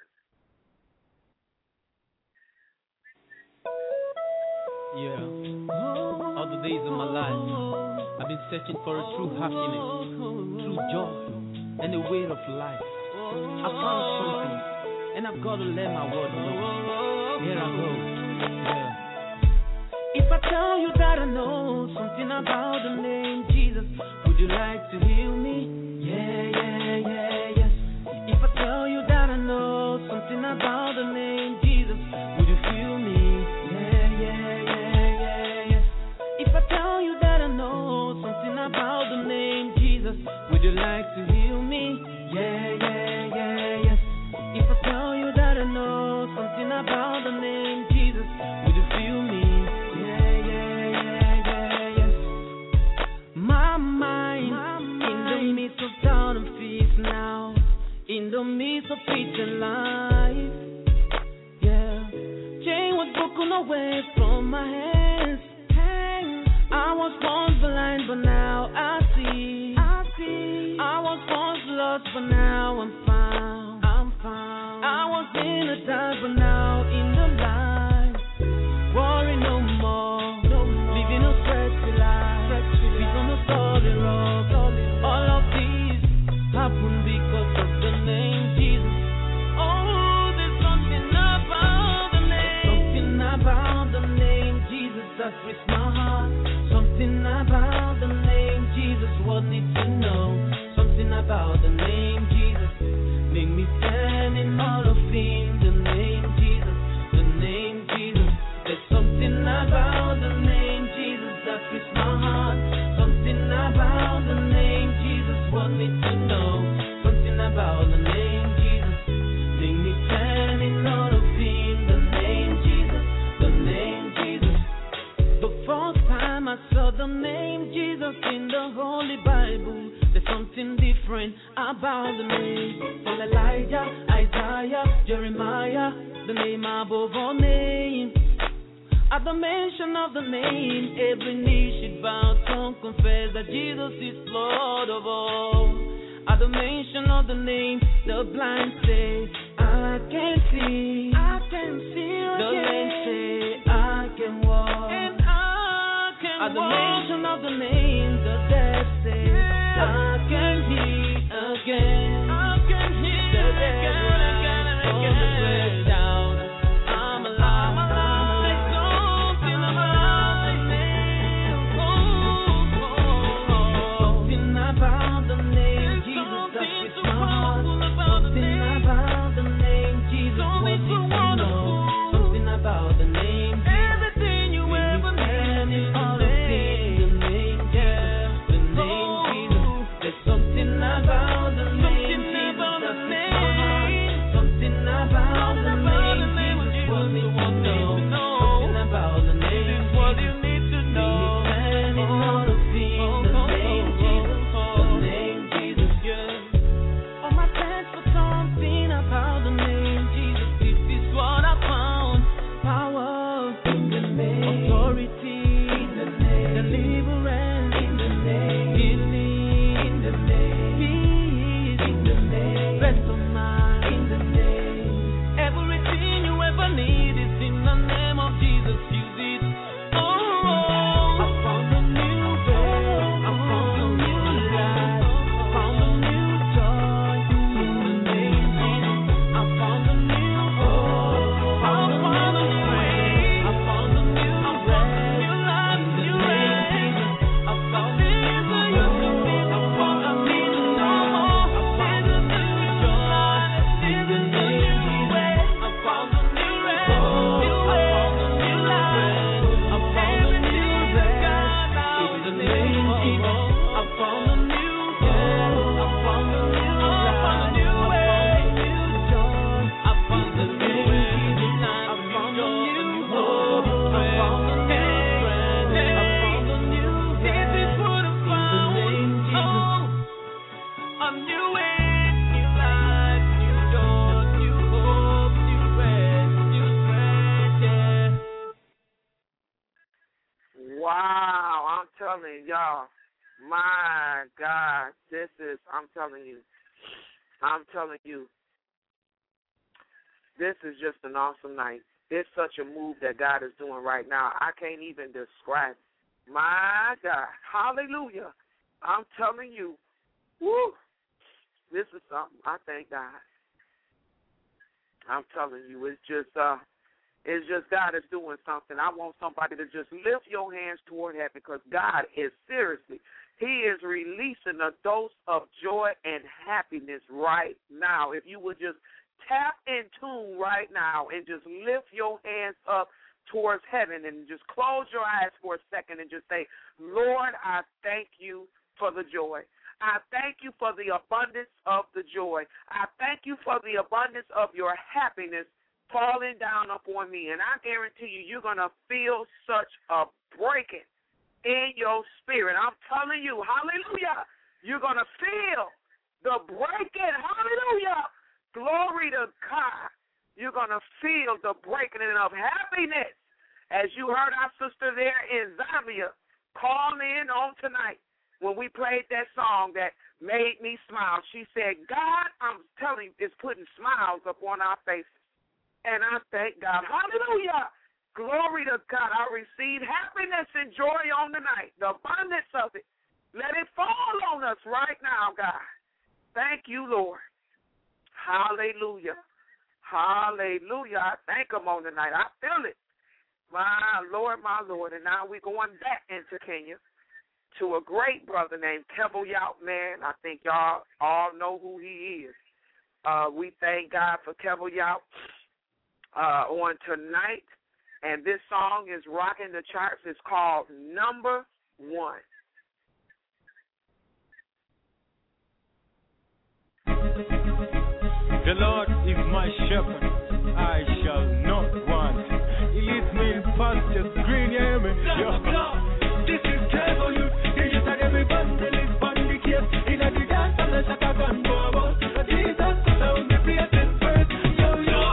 Speaker 18: Yeah. All the days of my life, I've been searching for a true happiness, true joy, and the way of life. I found something, and I've got to let my world know. Here I go. Yeah. If I tell you that I know something about the name Jesus, would you like to heal me? Yes. If I tell you that I know something about the name Jesus, would you feel me? Yes. If I tell you that I know something about the name Jesus, would you like to heal me? Yes. If I tell you that I know something about the name Jesus, would you feel me? Yes. My mind in the midst of doubt and fears now, in the midst of peace and life. Yeah, chain was broken away from my hands. I was once blind, but now I see. I was once lost, but now I'm found. I was in the dark, but now in the light. Worry no more, living a stressful life. Feet on a solid rock. All of these happen because of the name Jesus. Oh, there's something about the name. Something about the name Jesus that frees my heart. Something about the name Jesus, what need to know. Something about the name Jesus, make me stand in all of Him. The name Jesus, the name Jesus. There's something about the name Jesus that frees my heart. Something about the name Jesus, what need to know. Something about the name Jesus, make me stand in all of Him. The name Jesus, the name Jesus. The first time I saw the name Jesus in the Holy Bible, there's something different about the name. From Elijah, Isaiah, Jeremiah, the name above all names. At the mention of the name, every knee should bow, tongue confess that Jesus is Lord of all. At the mention of the name, the blind say, I can see. The lame say, I can walk. At the mention of the name, the dead say, I can hear again. The dead rise from the grave down. I'm alive. Something about the name. Something about the name Jesus that frees my heart. Something about the name Jesus, what did you know? Something about the name Jesus. Everything you ever need. Something about the name
Speaker 1: telling y'all, my God, I'm telling you, this is just an awesome night. It's such a move that God is doing right now. I can't even describe it. My God, hallelujah. I'm telling you, woo, this is something. I thank God. I'm telling you, it's just God is doing something. I want somebody to just lift your hands toward heaven because God is seriously, He is releasing a dose of joy and happiness right now. If you would just tap in tune right now and just lift your hands up towards heaven and just close your eyes for a second and just say, Lord, I thank you for the joy. I thank you for the abundance of the joy. I thank you for the abundance of your happiness falling down upon me. And I guarantee you, you're going to feel such a breaking in your spirit. I'm telling you, hallelujah, you're going to feel the breaking, hallelujah. Glory to God. You're going to feel the breaking of happiness. As you heard our sister there in Zambia call in on tonight when we played that song that made me smile. She said, God, I'm telling you, is putting smiles upon our faces. And I thank God. Hallelujah. Glory to God. I receive happiness and joy on the night, the abundance of it. Let it fall on us right now, God. Thank you, Lord. Hallelujah. Hallelujah. I thank Him on tonight. I feel it. My Lord, my Lord. And now we're going back into Kenya to a great brother named Kevo Yauch, man. I think y'all all know who he is. We thank God for Kevo Yauch on tonight. And this song is rocking the charts. It's called Number One.
Speaker 19: The Lord is my shepherd, I shall not want. He leads me in pastures green, hear me? This is Kevo Youth. He just had every bundle is on the case. In a the dance and the shaka gun bobo. Jesus, so me place it first. Yo, yo,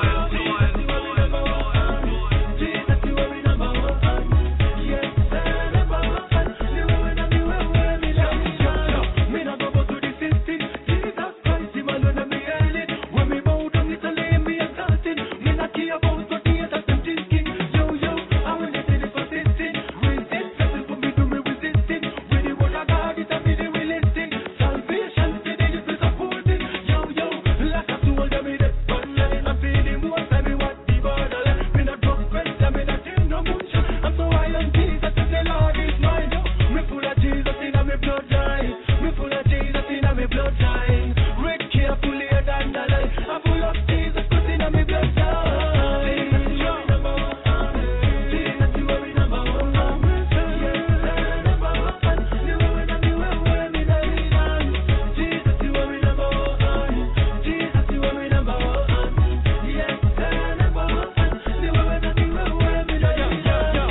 Speaker 19: Jesus, you are number one. Yes, number one. You are number one. Me not go to the system. Jesus Christ, Him alone and me early. When me bow down, it's a lame me exalted. Me not care about what the haters them thinking. Yo, yo, I will let it persistent. Resist, nothing for me to me resisting. With the word of God, it's a me the willing. Salvation, today you feel supporting. Yo, yo, like a soul that me the online. I'm feeling more time me what the borderline. Me not drug friends, me not in no motion. I'm so high on Jesus, and the Lord is mine. Me full of Jesus in my bloodline. Me full of Jesus in my bloodline. Read carefully than the light. I'm full of Jesus, cause in my bloodline. Jesus, you are number one. Jesus, you are number one. Yes, number one. You are me down. Jesus, you are number one. Jesus, you are number one. Yes, number one. You are me down.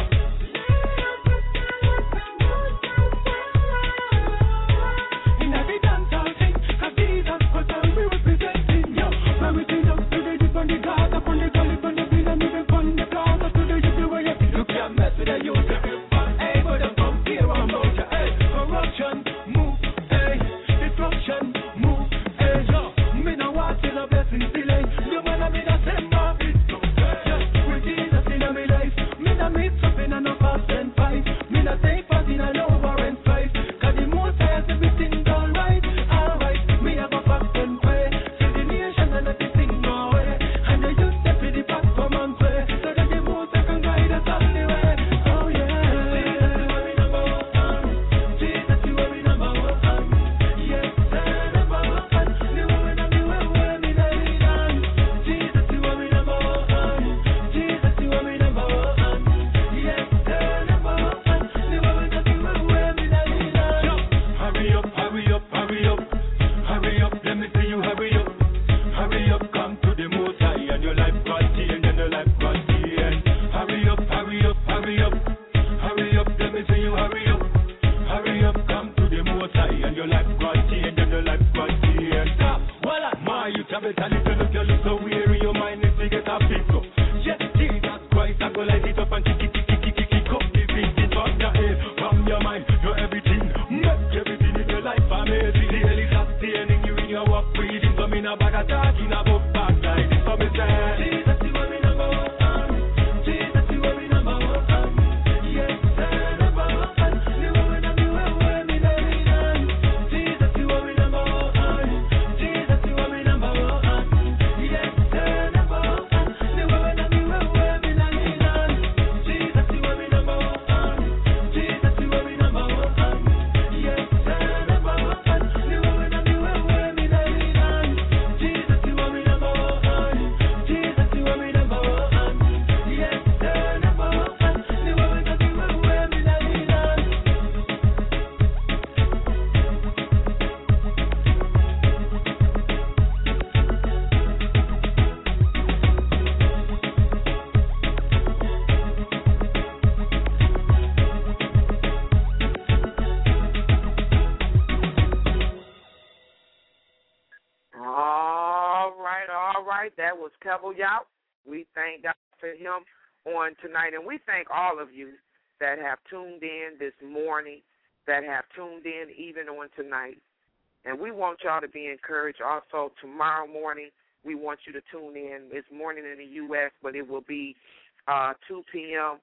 Speaker 19: In every dance I'll sing, 'cause Jesus Christ and we representing yo. When we see them to the deep on the God, up on the gully, on the beat, and even on the plaza, to the youth where you can't mess with the youth. Hey, but them come here and about you. Hey, corruption, move. Hey, destruction, move. Hey, yo, me no want till a blessing delay. You wanna be the same man, it's so good. With Jesus in my life, me no meet something and no fast and fight. Me no take part in an over and strife. 'Cause the most high has everything done right. Alright, me have a fast and pray. See the nation and let the thing go away. And the youth step in the platform and pray. So that the most high can guide us all the way. Oh yeah. Jesus, you are number one. Yes, number one. You are number one. Me down. Jesus, you are number one. Jesus, you are number one. Yes, number one. You are number one. Me down. Hurry up, hurry up, hurry up. Hurry up, let me see you hurry up. Hurry up, come to the Most High and your life got changed and your life got changed. Hurry up, hurry up, hurry up. Hurry up, let me see you hurry up. Hurry up, come to the Most High and your life got changed and your life got changed. Stop, voila, my you travel a little look, you look so weary, your mind is to get a pick up. Yes, Jesus Christ, I go light it up and kick up the beat, it up the head from your mind, your everything. me no bag of talk in a book backside. So me say, Jesus, you are me number one. Jesus, you are me number one. Yes, sir, number one. You are me number one. Me no reason. Jesus, you are me number one. Jesus, you are me number one. Yes, sir, number one. You are me number one. Me no reason. Jesus, you are me number one. Jesus, you are me number one. Yes, sir, number one. You are me number one. Me no reason. Jesus, you are me number one. Jesus, you are me number one. Yes, sir, number one. You are me number one. Me no reason.
Speaker 1: All right. That was Kevel Yauch. We thank God for him on tonight, and we thank all of you that have tuned in this morning, that have tuned in even on tonight. And we want y'all to be encouraged also tomorrow morning. We want you to tune in. It's morning in the U.S., but it will be 2 p.m.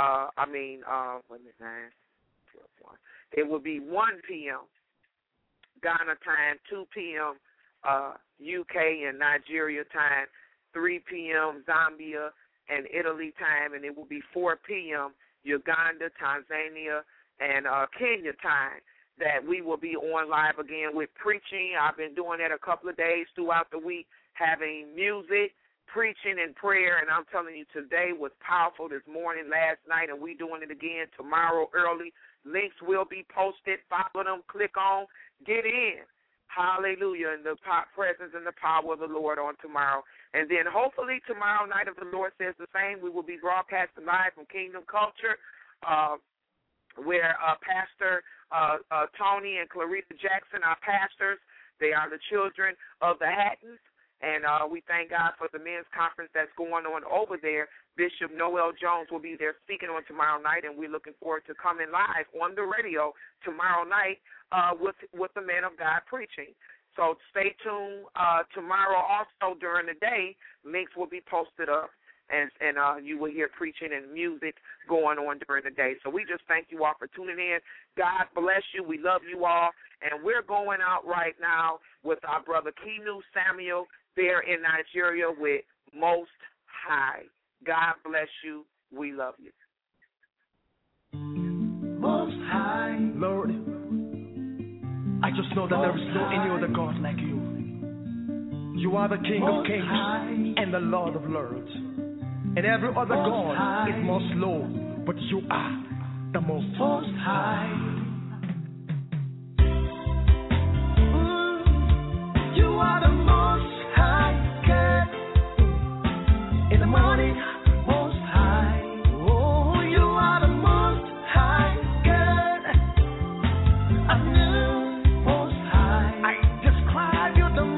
Speaker 1: It will be 1 p.m. Ghana time, 2 p.m. UK and Nigeria time, 3 p.m. Zambia and Italy time, and it will be 4 p.m. Uganda, Tanzania, and Kenya time that we will be on live again with preaching. I've been doing that a couple of days throughout the week, having music, preaching, and prayer, and I'm telling you, today was powerful this morning, last night, and we doing it again tomorrow early. Links will be posted. Follow them, click on, get in. Hallelujah, and the presence and the power of the Lord on tomorrow. And then hopefully tomorrow night, if the Lord says the same, we will be broadcasting live from Kingdom Culture, where Pastor Tony and Clarita Jackson are pastors. They are the children of the Hattons. And we thank God for the men's conference that's going on over there. Bishop Noel Jones will be there speaking on tomorrow night, and we're looking forward to coming live on the radio tomorrow night with the man of God preaching. So stay tuned. Tomorrow also during the day, links will be posted up, and you will hear preaching and music going on during the day. So we just thank you all for tuning in. God bless you. We love you all. And we're going out right now with our brother Kenu Samuel there in Nigeria with Most High. God bless you. We love you.
Speaker 11: Most High, Lord, I just know that there is no any other God like you. You are the King of Kings and the Lord of Lords. And every other God is most low, but you are the most high. You are the most high God. In the morning, most high. Oh, you are the most high God. I knew most high. I describe you the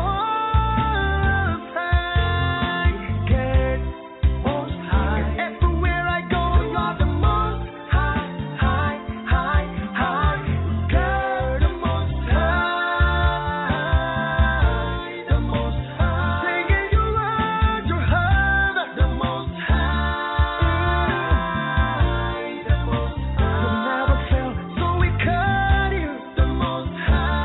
Speaker 11: most high God. Most high. Everywhere I go, you are the most high, high, high, high God. The most high, the most high. Singing you are Jehovah, the most high, the most high. You never fail, so we call you the most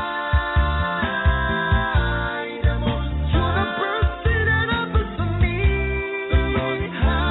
Speaker 11: high, the most high. You're the birth seated up to me, the most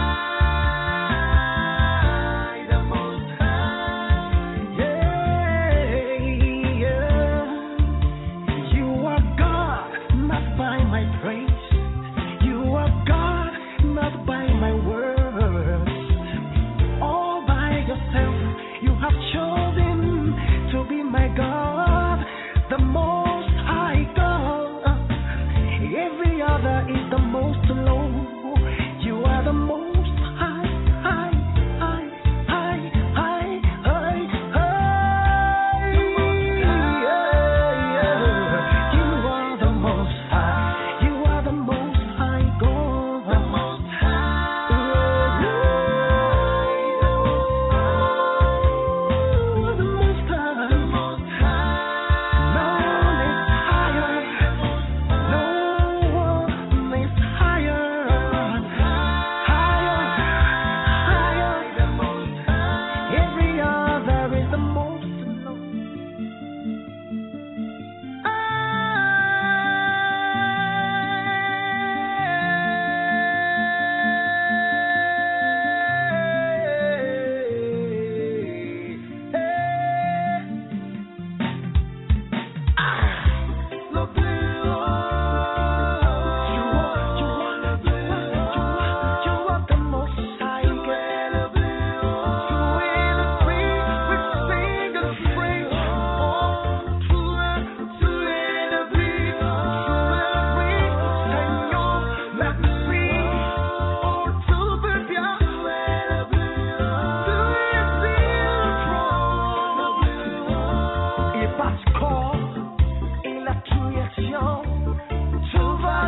Speaker 11: high, the most high. Yeah. You are God, not by my praise. You are God, not by my words. All by yourself, you have chosen to be my God, the most high God. Every other is the most low. You are the most high, high, high, high, high, high, high. You are the most high. You are the most high God. The most high. The most high. The most high. No one is higher. No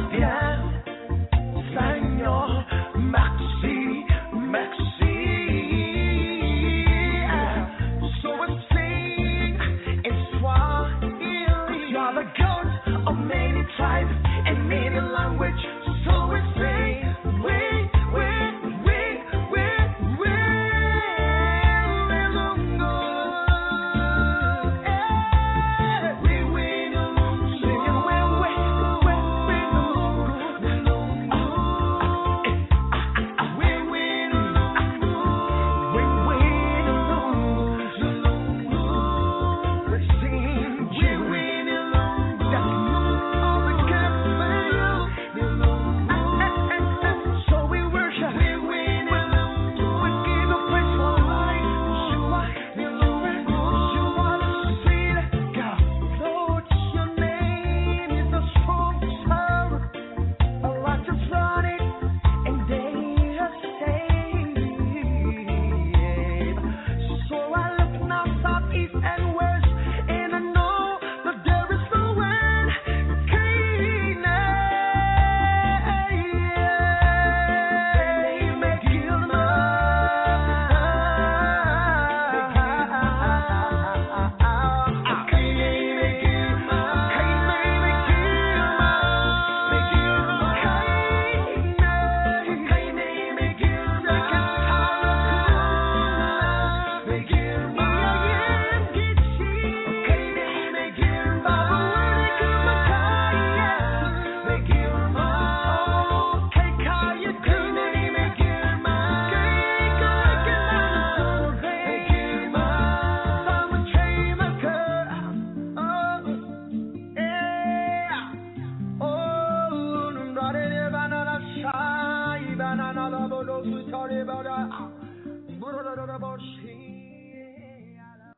Speaker 19: Banana,